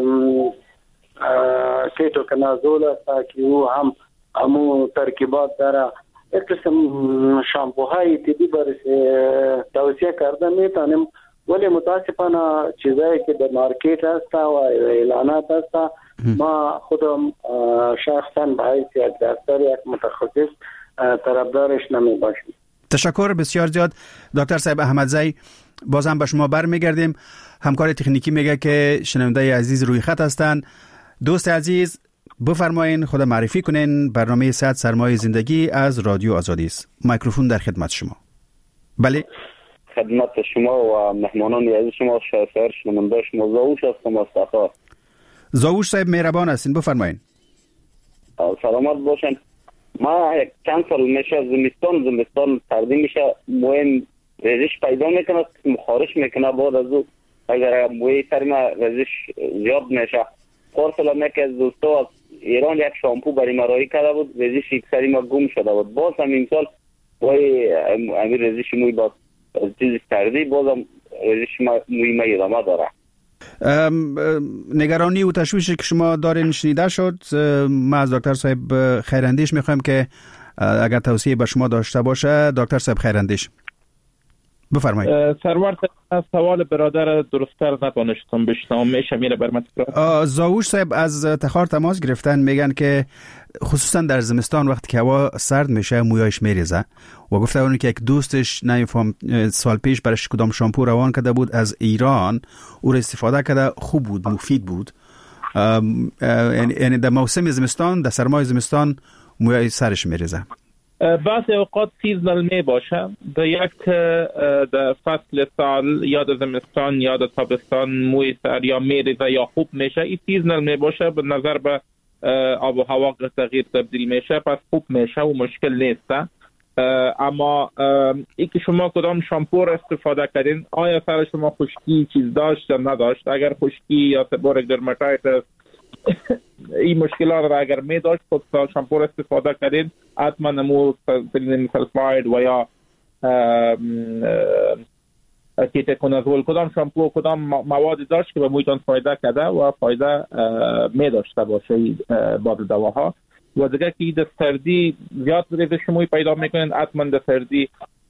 Speaker 4: کیتوکنازول است که او هم همو ترکیبات داره. یک قسم شامپوهای طبیعی برای توصیه کرده میتونیم، ولی متاسفانه چیزایی که در مارکت هست و اعلانات هست ما خودم شخصا به حیث یک دکتر یک متخصص طرفدارش نمی باشیم.
Speaker 3: تشکر بسیار زیاد دکتر صاحب احمدزی. بازم به شما برمیگردیم. همکار تکنیکی میگه که شنونده عزیز روی خط هستند. دوست عزیز بفرمایین خود معرفی کنین. برنامه صد سرمایه زندگی از رادیو آزادی است. میکروفون در خدمت شما. بله
Speaker 7: خدمت شما و مهمانان عزیز شما، شهر شنونده شما زاوش هستم از تخار.
Speaker 3: زاوش صاحب مهربان هستین، بفرمایین.
Speaker 7: سلامت باشین. ما یک چند سال میشه زمستان زمستان سردی میشه، موی ریزش پیدا میکنه، خارش میکنه، بعد از او اگر موی سر ما ریزش زیاد میشه، پارسال میگه از دوستا از ایران یک شامپو برای ما رایی کرده بود، ریزش یک سری ما گم شده بود، باز هم این سال وای امیر ریزش موی باز از چیز سردی بازم ریزش موی ما ادامه داره.
Speaker 3: نگرانی و تشویشی که شما دارین شنیده شد. ما از دکتر صاحب خیراندیش میخوایم که اگر توصیه به شما داشته باشه. دکتر صاحب خیراندیش بفرمایید.
Speaker 5: سرور از سوال برادر درست‌تر نتونستم بشنوم، میشه میره برام تکرار.
Speaker 3: زاوش صاحب از تخار تماس گرفتن، میگن که خصوصا در زمستان وقتی که هوا سرد میشه مویایش میریزه و گفته اون که یک دوستش نمیفهم سال پیش برش کدام شامپو روان کرده بود از ایران، او را استفاده کرده، خوب بود، مفید بود. یعنی در موسم زمستان، در سرمای زمستان مویای سرش میریزه.
Speaker 5: بعضی اوقات سیزنال می باشه، در یک در فصل سال یا در زمستان یا در تابستان موی سر یا میریزه یا خوب میشه، این سیزنال می باشه به نظر به آب و هوا تغییر تبدیل میشه پس خوب میشه و مشکل نیست. اما ای که شما کدام شامپو استفاده کردین آیا سر شما خشکی چیز داشت یا نداشت؟ اگر خشکی یا سبورک درماتایتس این مشکلات را اگر می داشت خود شامپو استفاده کردین حتما نمو سلینیم سلفاید و یا کیتوکنازول کدام شامپو کدام مواد داشت که به محیطان فایده کرده و فایده می داشته باشه بعد دواها. و دیگه که در سردی زیاد ریزش موی پیدا میکنن حتما در سردی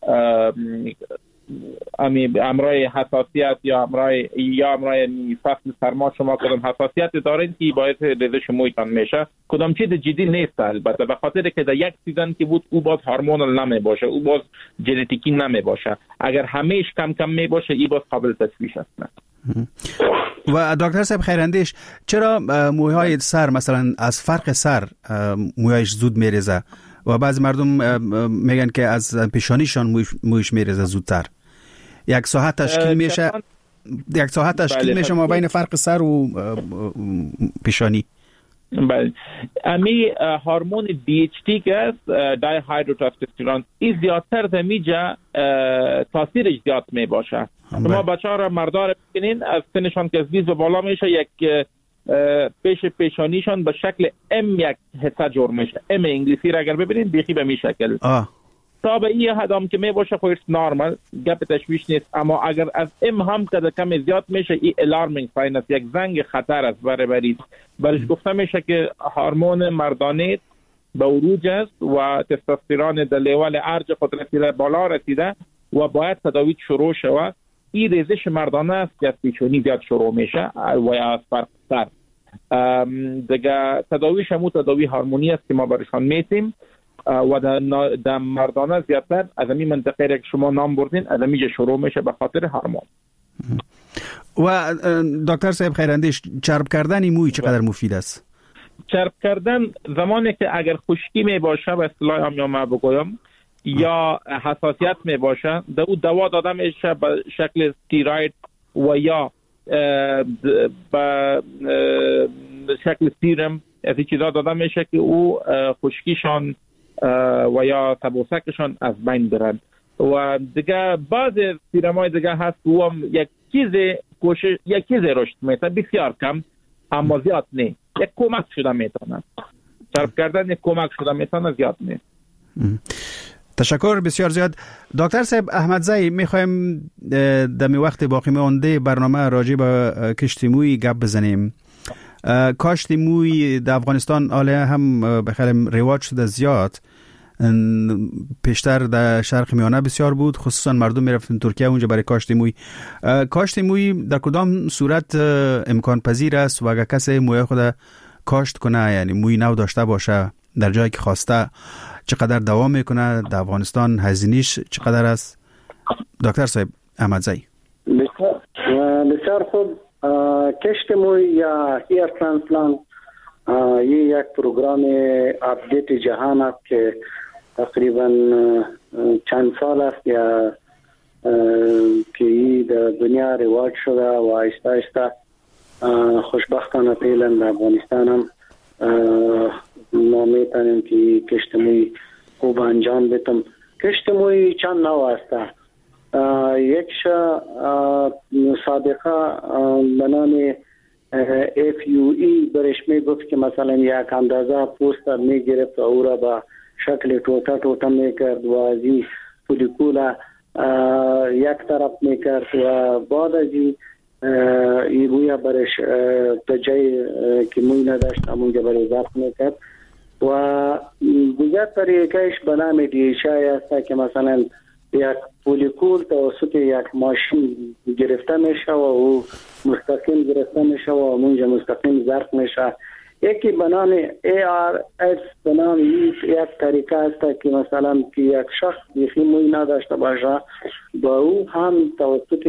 Speaker 5: امی امرای حساسیت یا امرای یا امرای فصل سرما شما کدام حساسیت دارین که باعث ریزش مویتان میشه کدام چیز جدی نیست البته به خاطر که در یک سیزن که بود او باز هورمونال نمی باشه او باز ژنتیکی نمی باشه اگر همیش کم کم می باشه این باز قابل تشخیص است.
Speaker 3: و دکتر صاحب خیراندیش چرا موهای سر مثلا از فرق سر موهایش زود میریزه و بعضی مردم میگن که از پیشانیشان مویش میریزه زودتر؟ یک ساعت تشکیل میشه یک ساعت تشکیل میشه ما بین فرق سر و پیشانی.
Speaker 5: بله امی هورمون دی اچ تی که است دای هایدروتستوسترون این زیادتر در میجا تاثیرش زیاد می باشه. شما بچه ها را مردار بکنین از سنشان که از بیست و بالا میشه یک پیش پیشانیشان به شکل ام یک حصه جور میشه. ام انگلیسی را اگر ببینین بیخی به می شکل
Speaker 3: آه.
Speaker 5: تا به این حد هم که می باشه خودش نارمل گپ تشویش نیست اما اگر از ام هم که کم زیاد میشه این الارمینگ ساین است یک زنگ خطر است برای مریض. برش گفته میشه که هورمون مردانه به عروج است و تستوسترون در لیول ارج خود رسیده بالا رسیده و باید تداوی شروع شود. این ریزش مردانه است که از پیشانی زیاد شروع میشه و یا از فرق سر دیگه تداویش همون تداوی هورمونی است که ما برشان میتیم و در مردانه زیادتر از این منطقه که شما نام بردین از اینجا شروع میشه به خاطر هورمون.
Speaker 3: و دکتر صاحب خیراندیش چرب کردن موی چقدر مفید است؟
Speaker 5: چرب کردن زمانی که اگر خشکی می باشه به اصطلاح هم یا ما بگویم یا حساسیت می باشه در او دوا داده میشه به شکل استیروید و یا به شکل سیرم از این چیزا داده میشه که او خشکیشان و یا تبوسکشان از بین برن. و دیگه بعض سیرمای دیگه هست او هم یک چیز کوشش یک چیز رشد میتونه بسیار کم اما زیاد نه یک کمک شده میتونه چرب کردن یک کمک شده میتونه زیاد نه.
Speaker 3: تشکر بسیار زیاد دکتر صاحب احمدزی. میخوایم در می وقت باقی مانده برنامه راجع به کشت موی گپ بزنیم. کاشت موی در افغانستان حالا هم بخیر رواج شده زیاد. پیشتر در شرق میانه بسیار بود خصوصا مردم میرفتن ترکیه اونجا برای کاشت موی. کاشت موی در کدام صورت امکان پذیر است و اگر کسی موی خود کاشت کنه یعنی موی نو داشته باشه در جایی که خواسته چقدر دوام میکنه در افغانستان هزینه‌اش چقدر است؟ دکتر صاحب احمدزی.
Speaker 4: بسیار خوب. کشت موی یا هیر ترانسپلانت یہ یک پروگرام اپڈیٹ جهان است که تقریبا چند سال است یا که این در دنیا رواج شده و آهسته آهسته خوشبختانه فعلا در افغانستان هم ما میتونیم که کشت موی خوب انجام بدیم. کشت موی چند نوع است. یکش سابقه به نام اف یو ای برش میگفت که مثلا یک اندازه پوست میگرفت و او را به شکل ټوټه ټوټه میکرد و از این فولیکولا یک طرف میکرد و بعد از این موی برش تا جای که موی نداشت همونجا برش ضبط میکرد. و دیگر طریقهش به نام دیشای است که مثلا یک فولیکول توسط یک ماشین گرفته میشه و او مستقیم گرفته میشه و اونجا مستقیم ضرب میشه. یکی به نام ای آر اس به نام یک طریقه است که مثلا که یک شخص بیخی موی نداشته باشه با او هم توسط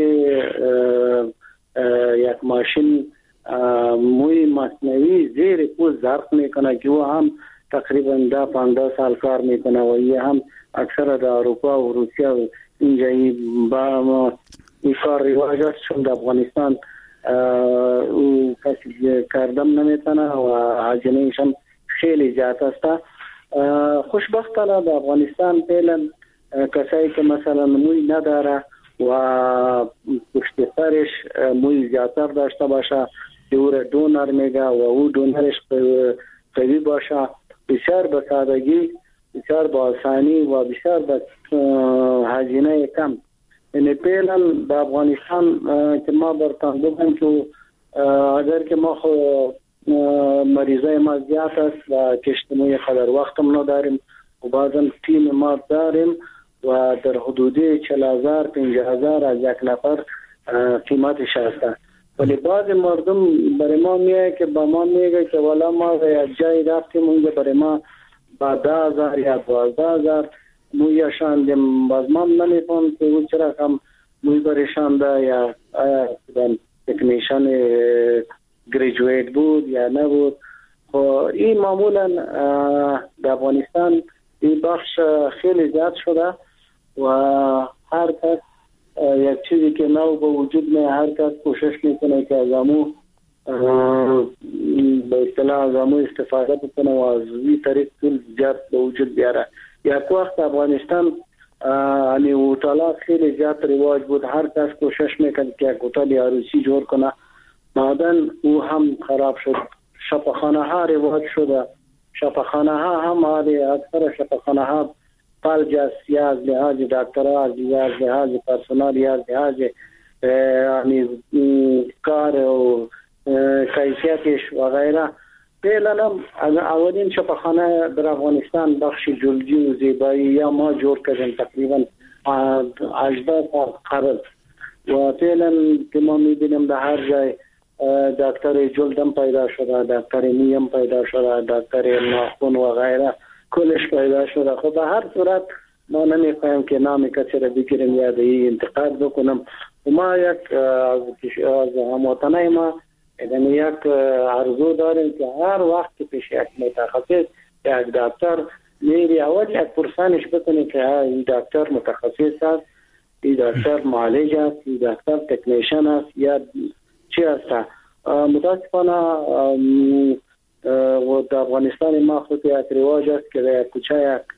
Speaker 4: یک ماشین موی مصنوعی زیر پوست ضرب میکنه که او هم تقریبا ده پانزده سال کار میکنه و این هم اکثر در اروپا و روسیه و اینجا با این کار رواج است. چون در افغانستان او کسی کردم نمیتونه و هزینه‌اش هم خیلی زیاد است. خوشبختانه در افغانستان فعلا کسایی که مثلا موی نداره و پشت سرش موی زیادتر داشته باشه دور دونر میگه و او دونرش قوی باشه، بسیار به سادگی، بسیار با آسانی و بسیار به هزینه کم. یعنی فعلا در افغانستان که ما برتان بگم که اگر که ما خو مریضای ما زیاد است و کشت موی قدر وقت هم نداریم و بعضا تیم ما داریم و در حدود چهل هزار پنجاه هزار از یک نفر قیمتش هست. ولی بعض مردم برای ما میگه که با ما میگه که والا ما یک جای رفتیم اونجا برای ما با ده هزار یا دوازده هزار موی شاندیم، باز ما نمیفهم که اون چرا کم موی برشانده یا آیا تکنیشن گریجویت بود یا نبود. خب این معمولا در افغانستان این بخش خیلی زیاد شده و هر کس یک چیزی که نو به وجود می هر کس کوشش میکنه که از امو به اصطلاح از امو استفاده بکنه و از این طریق طول زیاد به وجود بیاره. یک وقت افغانستان یعنی هتل‌ها خیلی زیاد رواج بود، هر کس کوشش میکرد که یک هتل عروسی جور کنه، بعدن او هم خراب شد. شفاخانه ها رواج شده، شفاخانه ها هم آلی اکثر شفاخانه ها فلج است، یا از لحاظ دکترها، یا از لحاظ پرسنال، یا از لحاظ یعنی کار و کیفیتش و غیره. فعلا هم اولین شفاخانه در افغانستان بخش جلدی و زیبایی یا ما جور کردیم تقریبا هجده سال قبل و فعلا که ما میبینیم در هر جای دکتر جلدم پیدا شده، دکتر مویم پیدا شده، دکتر ناخن و غیره کلش پیدا شده. خب به هر صورت ما نمیخوایم که نام کسی را بگیریم یا به انتقاد بکنم. و ما یک از هموطنای ما یعنی یک عرضو داریم که هر وقت که پیش یک متخصص یک دکتر میری اول یک پرسانش بکنی که این دکتر متخصص است، این دکتر معالج است، این دکتر تکنیشن است یا چی است. متاسفانه و در افغانستان ما خود یک رواج است که در کوچه یک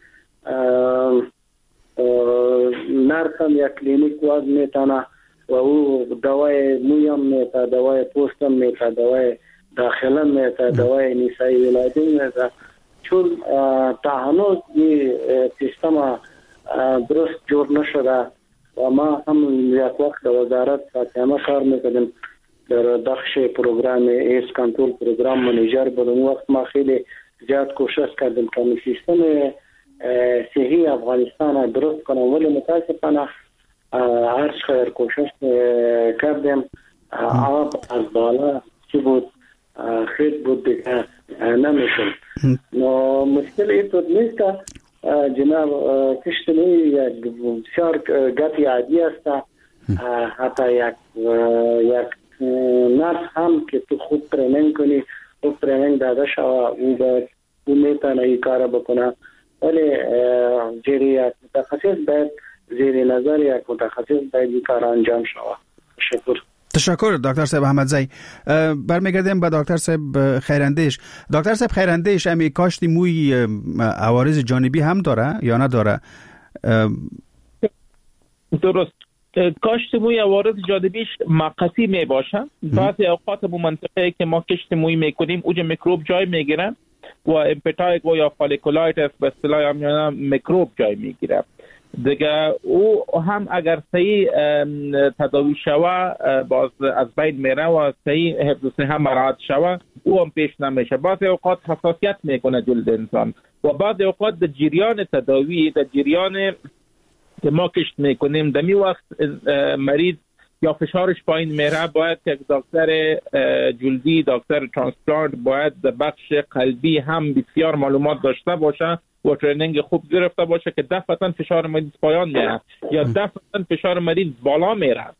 Speaker 4: نرخم یک کلینیک واز میتونه و او دوای مویم میتا، دوای پوستم میتا، دوای داخلم میتا، دوای نیسایی ولادی میتا. چون تا هنوز این سیستم درست جور نشده و ما هم یک وقت در وزارت ساتیامه کار میکنیم در بخش پروگرام ایس کنترل پروگرام منیجر بودم. وقت ما خیلی زیاد کوشش کردیم که سیستم صحی افغانستان درست کنم، ولی متاسفانه هر چقدر کوشش کردیم آب از بالا چی بود خیلی بود دیگه نمیشون. مشکل این طور نیست که جناب کشت موی یک بسیار گتی عادی است. حتی یک یک نرس هم که تو خود تریننگ کنی، خود تریننگ داده شوه او باید او میتونه این کار بکنه، ولی زیر یک متخصص باید زیر نظر یک متخصص باید این کار انجام شوه. شکر.
Speaker 3: تشکر دکتر صاحب احمدزی. برمیگردیم به دکتر صاحب خیراندیش. دکتر صاحب خیراندیش امی کاشت موی عوارض جانبی هم داره یا نداره؟
Speaker 5: درست. کاشت موی عوارض جانبیش مقصی می باشه. بعضی اوقات بو منطقه که ما کشت موی میکنیم اوج میکروب جای میگیره و امپتایگو یا فالیکولایتس به اصطلاح هم میکروب جای میگیره دیگه. او هم اگر صحیح تداوی شوه باز از بین میره و صحیح حفظ صحه مراعات شوه او هم پیش نمیشه. بعضی اوقات حساسیت میکنه جلد انسان و بعضی اوقات در جریان تداوی در جریان که ما کشت میکنیم در می وقت مریض یا فشارش پایین میره باید که دکتر جلدی، دکتر ترانسپلانت باید در بخش قلبی هم بسیار معلومات داشته باشه و ترینینگ خوب گرفته باشه که دفعتا فشار مریض پایان میره یا دفعتا فشار مریض بالا میره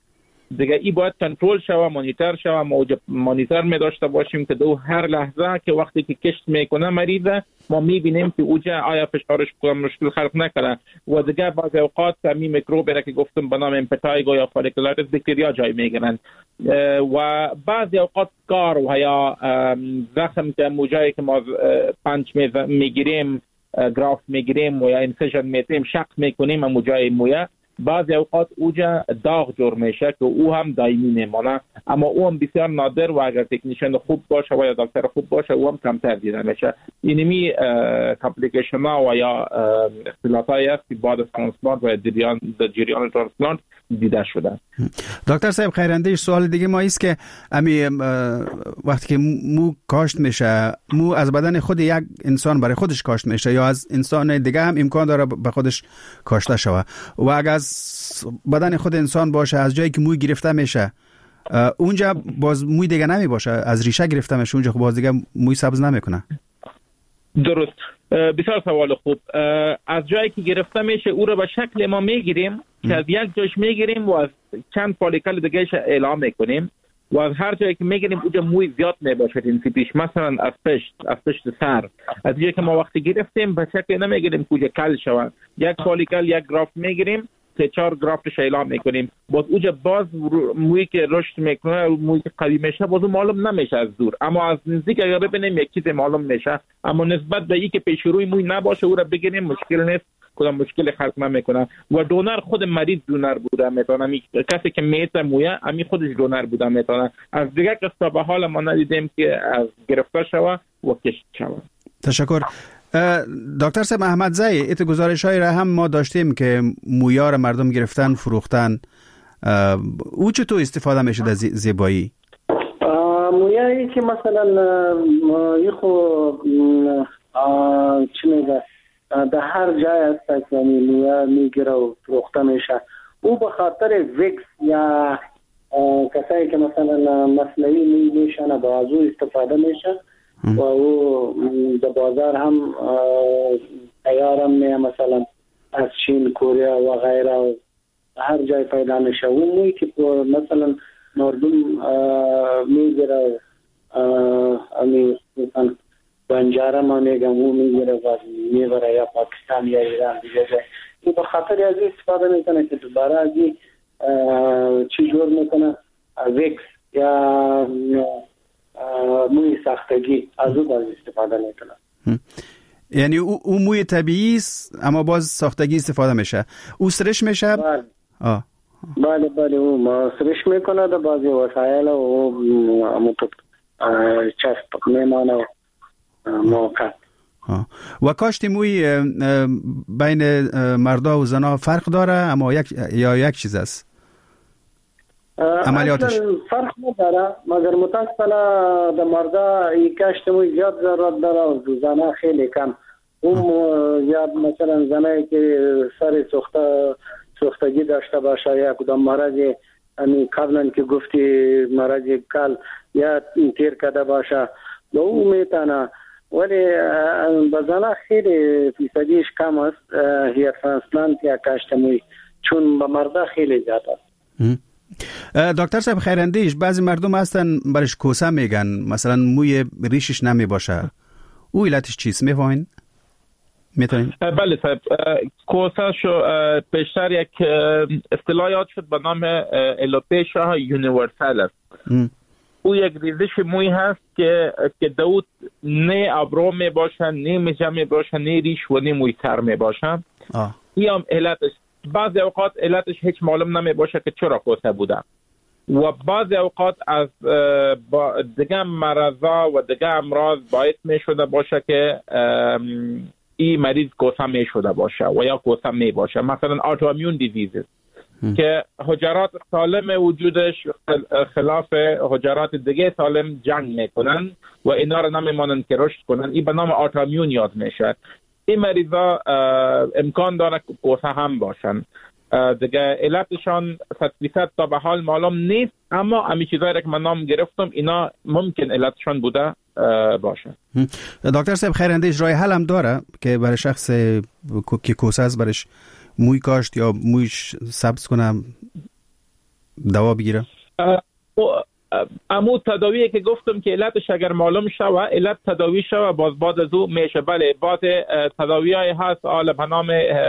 Speaker 5: دیگه ای باید کنترل شوه، مانیتور شوه. ما مانیتور می داشته باشیم که دو هر لحظه که وقتی که کشت میکنه مریضه ما میبینیم که اوجا آیا فشارش مشکل خلق نکنه. و دیگه بعضی اوقات می میکروب را که گفتم به نام امپتایگو یا فالیکولاریس باکتریا جای میگیرن و بعضی اوقات کار و یا زخم که موجایی که ما پنچ میگیریم، گراف میگیریم و یا انسیژن میتیم، شق میکنیم موجای مویه، بعضی اوقات اوجا داغ جور میشه که او هم دائمی میمونه، اما او هم بسیار نادر و اگر تکنیشن خوب باشه و یا دکتر خوب باشه او هم کمتر دیده میشه. اینمی کامپلیکیشن ها و یا اختلافایی است که بعد از ترانسپلانت و جریان جریان ترانسپلانت دیده شده.
Speaker 3: دکتر صاحب خیراندیش، سوال دیگه ما است که امی وقتی که مو کاشت میشه، مو از بدن خود یک انسان برای خودش کاشت میشه یا از انسان دیگه هم امکان داره به خودش کاشته شوه و اگر از بدن خود انسان باشه از جایی که موی گرفته میشه اونجا باز موی دیگه نمی باشه، از ریشه گرفته میشه اونجا خب باز دیگه موی سبز نمیکنه؟
Speaker 5: درست، بسیار سوال خوب. از جایی که گرفته میشه او رو به شکل ما میگیریم که از یک جاش میگیریم و از چند فالیکل دیگهش اعلام میکنیم و از هر جایی که میگیریم اونجا موی زیاد میباشه این پیش، مثلا از پشت از پشت سر، از جایی که ما وقتی گرفتیم به شکل نمیگیریم که اونجا کل شود، یک فالیکل یک گراف میگیریم سه چهار گرافش اعلام میکنیم، باز اونجا باز مویی که رشد میکنه، مویی که قوی میشه باز معلوم نمیشه از دور، اما از نزدیک اگر ببینیم یک چیز معلوم میشه، اما نسبت به اینکه پیش روی موی نباشه او را بگیریم مشکل نیست، کدام مشکل خلق نمیکنه. و دونر خود مریض دونر بوده میتونه، کسی که میته مویه امی خودش دونر بوده میتونه. از دیگه قصه به حال ما ندیدیم که از گرفته شوه و کشت شوه.
Speaker 3: تشکر. دکتر صاحب احمد زی، ایت گزارش های را هم ما داشتیم که مویا را مردم گرفتن فروختن، او چطور استفاده میشه در زیبایی؟
Speaker 4: مویایی که مثلا یه خو چی میگه در هر جای هست که مویا میگیره و فروخته میشه، او به خاطر ویکس یا کسایی که مثلا مصنوعی میشن با ازو استفاده میشه و او در بازار هم تیارم میه، مثلا از چین، کره و غیره و هر جای پیدا میشه. اون موی که مثلا مردم میگیره امی مثلا بنجاره ما میگم او میگیره و میبره یا پاکستان یا ایران دیگه جای، این به خاطر از این استفاده میکنه که دوباره از این چی جور میکنه، ویکس یا موی ساختگی از او باز استفاده میکنه.
Speaker 3: یعنی او, او موی طبیعی است اما باز ساختگی استفاده میشه، او سرش میشه؟
Speaker 4: بله
Speaker 3: آه.
Speaker 4: بله بله او ما سرش میکنه در بعضی وسایل و او چسب میمانه و موقع.
Speaker 3: و کاشت موی بین مردا و زنا فرق داره اما یک یا یک چیز است؟ عملیاتش
Speaker 4: فرق نداره، مگر متاسفانه در مردا این کاشت موی زیاد ضرورت داره و زنا خیلی کم. اون یا مثلا زنایی که سر سوخته سوختگی داشته باشه یا کدام مرض یعنی قبلا که گفتی مرض کل یا تیر کرده باشه به او میتونه، ولی بزنه خیلی فیصدیش کم است هیر ترانسپلانت یا کاشت موی، چون به مردا خیلی زیاد است.
Speaker 3: دکتر صاحب خیراندیش، بعضی مردم هستن برش کوسه میگن، مثلا موی ریشش نمی باشه، او علتش چیست میفهمین؟ میتونین؟
Speaker 5: بله صاحب، کوسه شو پیشتر یک اصطلاح یاد شد به نام الوپیشیا یونیورسال. او یک ریزش موی هست که که داود نه ابرو می باشه، نه میجه می باشه، نه ریش و نه موی سر می باشه. این هم علتش. بعضی اوقات علتش هیچ معلوم نمی باشه که چرا کوسه بوده و بعضی اوقات از دیگه مرضا و دیگه امراض باعث می شده باشه که این مریض کوسه می شده باشه و یا کوسه می باشه، مثلا autoimmune diseases که حجرات سالم وجودش خلاف حجرات دیگه سالم جنگ میکنن و اینا رو نمیمانن که رشد کنن، این به نام autoimmune یاد میشه. این مریضا امکان داره که کوسه هم باشن، دیگه علتشان صد درصد تا به حال معلوم نیست، اما همین چیزایی که من نام گرفتم اینا ممکن علتشان بوده باشه.
Speaker 3: دکتر صاحب خیراندیش، راه حل هم داره که برای شخص که کوسه است برش موی کاشت یا مویش سبز کنم؟ دوا بگیره؟
Speaker 5: امو تداویی که گفتم که علتش اگر معلوم شوه علت تداوی شوه باز بعد از او میشه. بله بعض تداوی‌های هست حالا به نام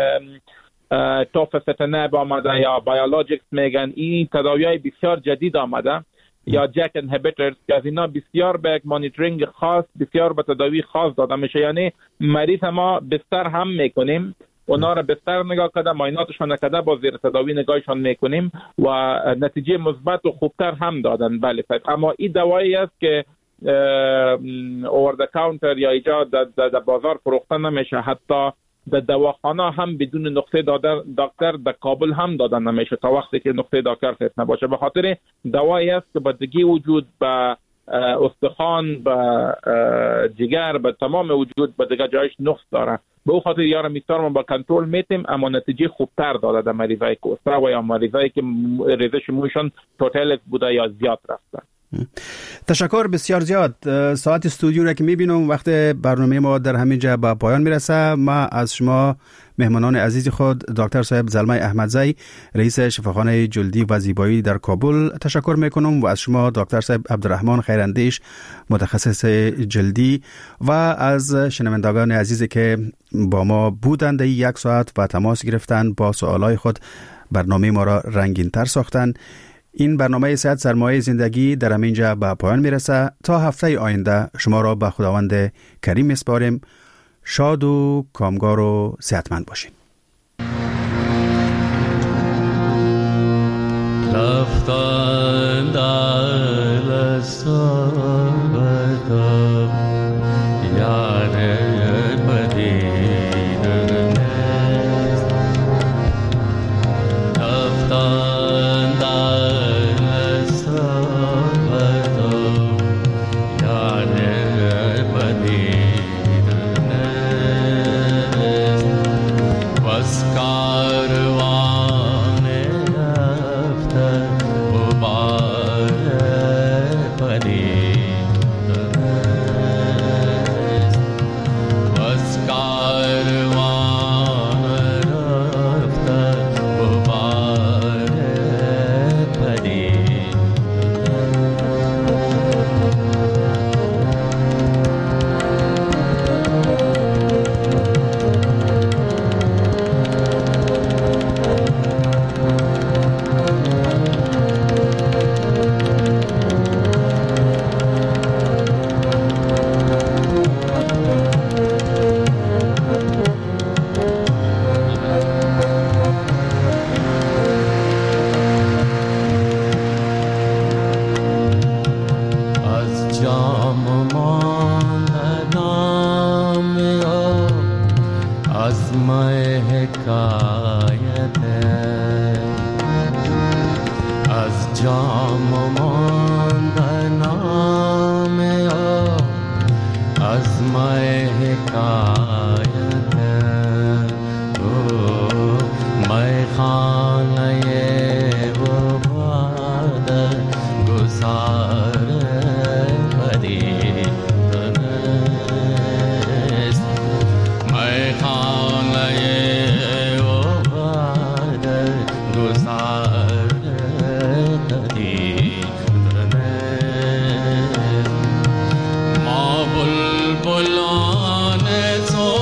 Speaker 5: توفاستینب آمده یا بیولوژیکس میگن، این تداوی‌های بسیار جدید آمده یا جک انهیبیتورز که از اینا بسیار به مانیتورینگ خاص بسیار به تداوی خاص داده میشه. یعنی مریض ما بستر هم میکنیم، اونا را بستر نگاه کرده، معایناتشون نکرده، با زیر تداوی نگاهشون میکنیم و نتیجه مثبت و خوبتر هم دادن. بله فقط اما این دوایی است که اوور د کاونتر یا ایجاد در بازار فروخته نمیشه، حتی در دواخانه هم بدون نقطه دکتر در کابل هم دادن نمیشه تا وقتی که نقطه دکتر خیلی نباشه. به خاطر دوایی است که بدگی وجود به استخوان، به جگر، به تمام وجود به دیگه جایش نقص داره. به او خاطر یارو میکتار ما با کنترل میتیم اما نتیجه خوبتر داده در مریضای کوسته و یا مریضایی که ریزش موشون توتالک بوده یا زیاد رفته.
Speaker 3: تشکر بسیار زیاد. ساعت استودیو را که میبینم وقت برنامه ما در همین جا به پایان میرسه. ما از شما مهمانان عزیز خود دکتر صاحب زلمه احمدزی رئیس شفاخانه جلدی و زیبایی در کابل تشکر میکنم و از شما دکتر صاحب عبدالرحمن خیراندیش متخصص جلدی و از شنوندگان عزیزی که با ما بودند یک ساعت و تماس گرفتن با سوالای خود برنامه ما را رنگین تر ساختن. این برنامه صحت سرمایه زندگی در همینجا به پایان میرسه. تا هفته آینده شما را به خداوند کریم میسپاریم. شاد و کامگار و صحتمند باشین. رفتن در صحبت یار مدید نیست، رفتن در صحبت یار مدید
Speaker 8: बुलाने सो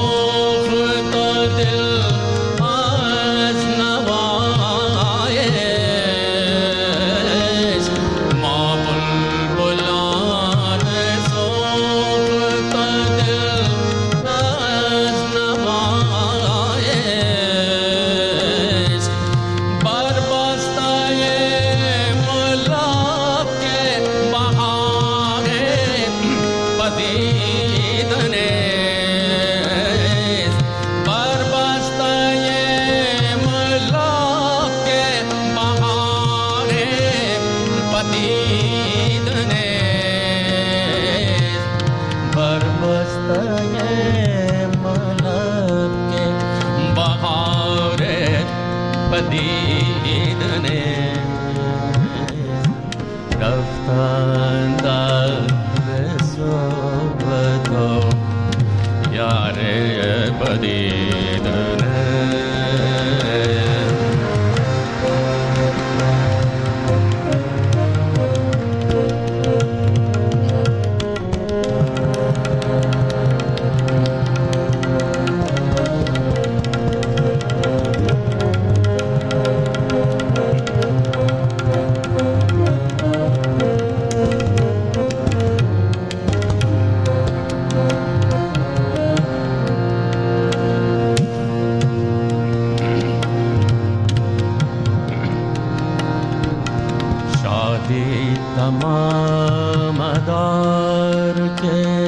Speaker 8: بهار که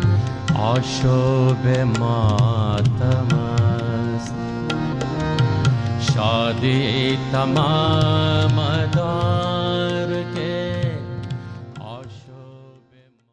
Speaker 8: آشوب ماتم است، شادی تمام دار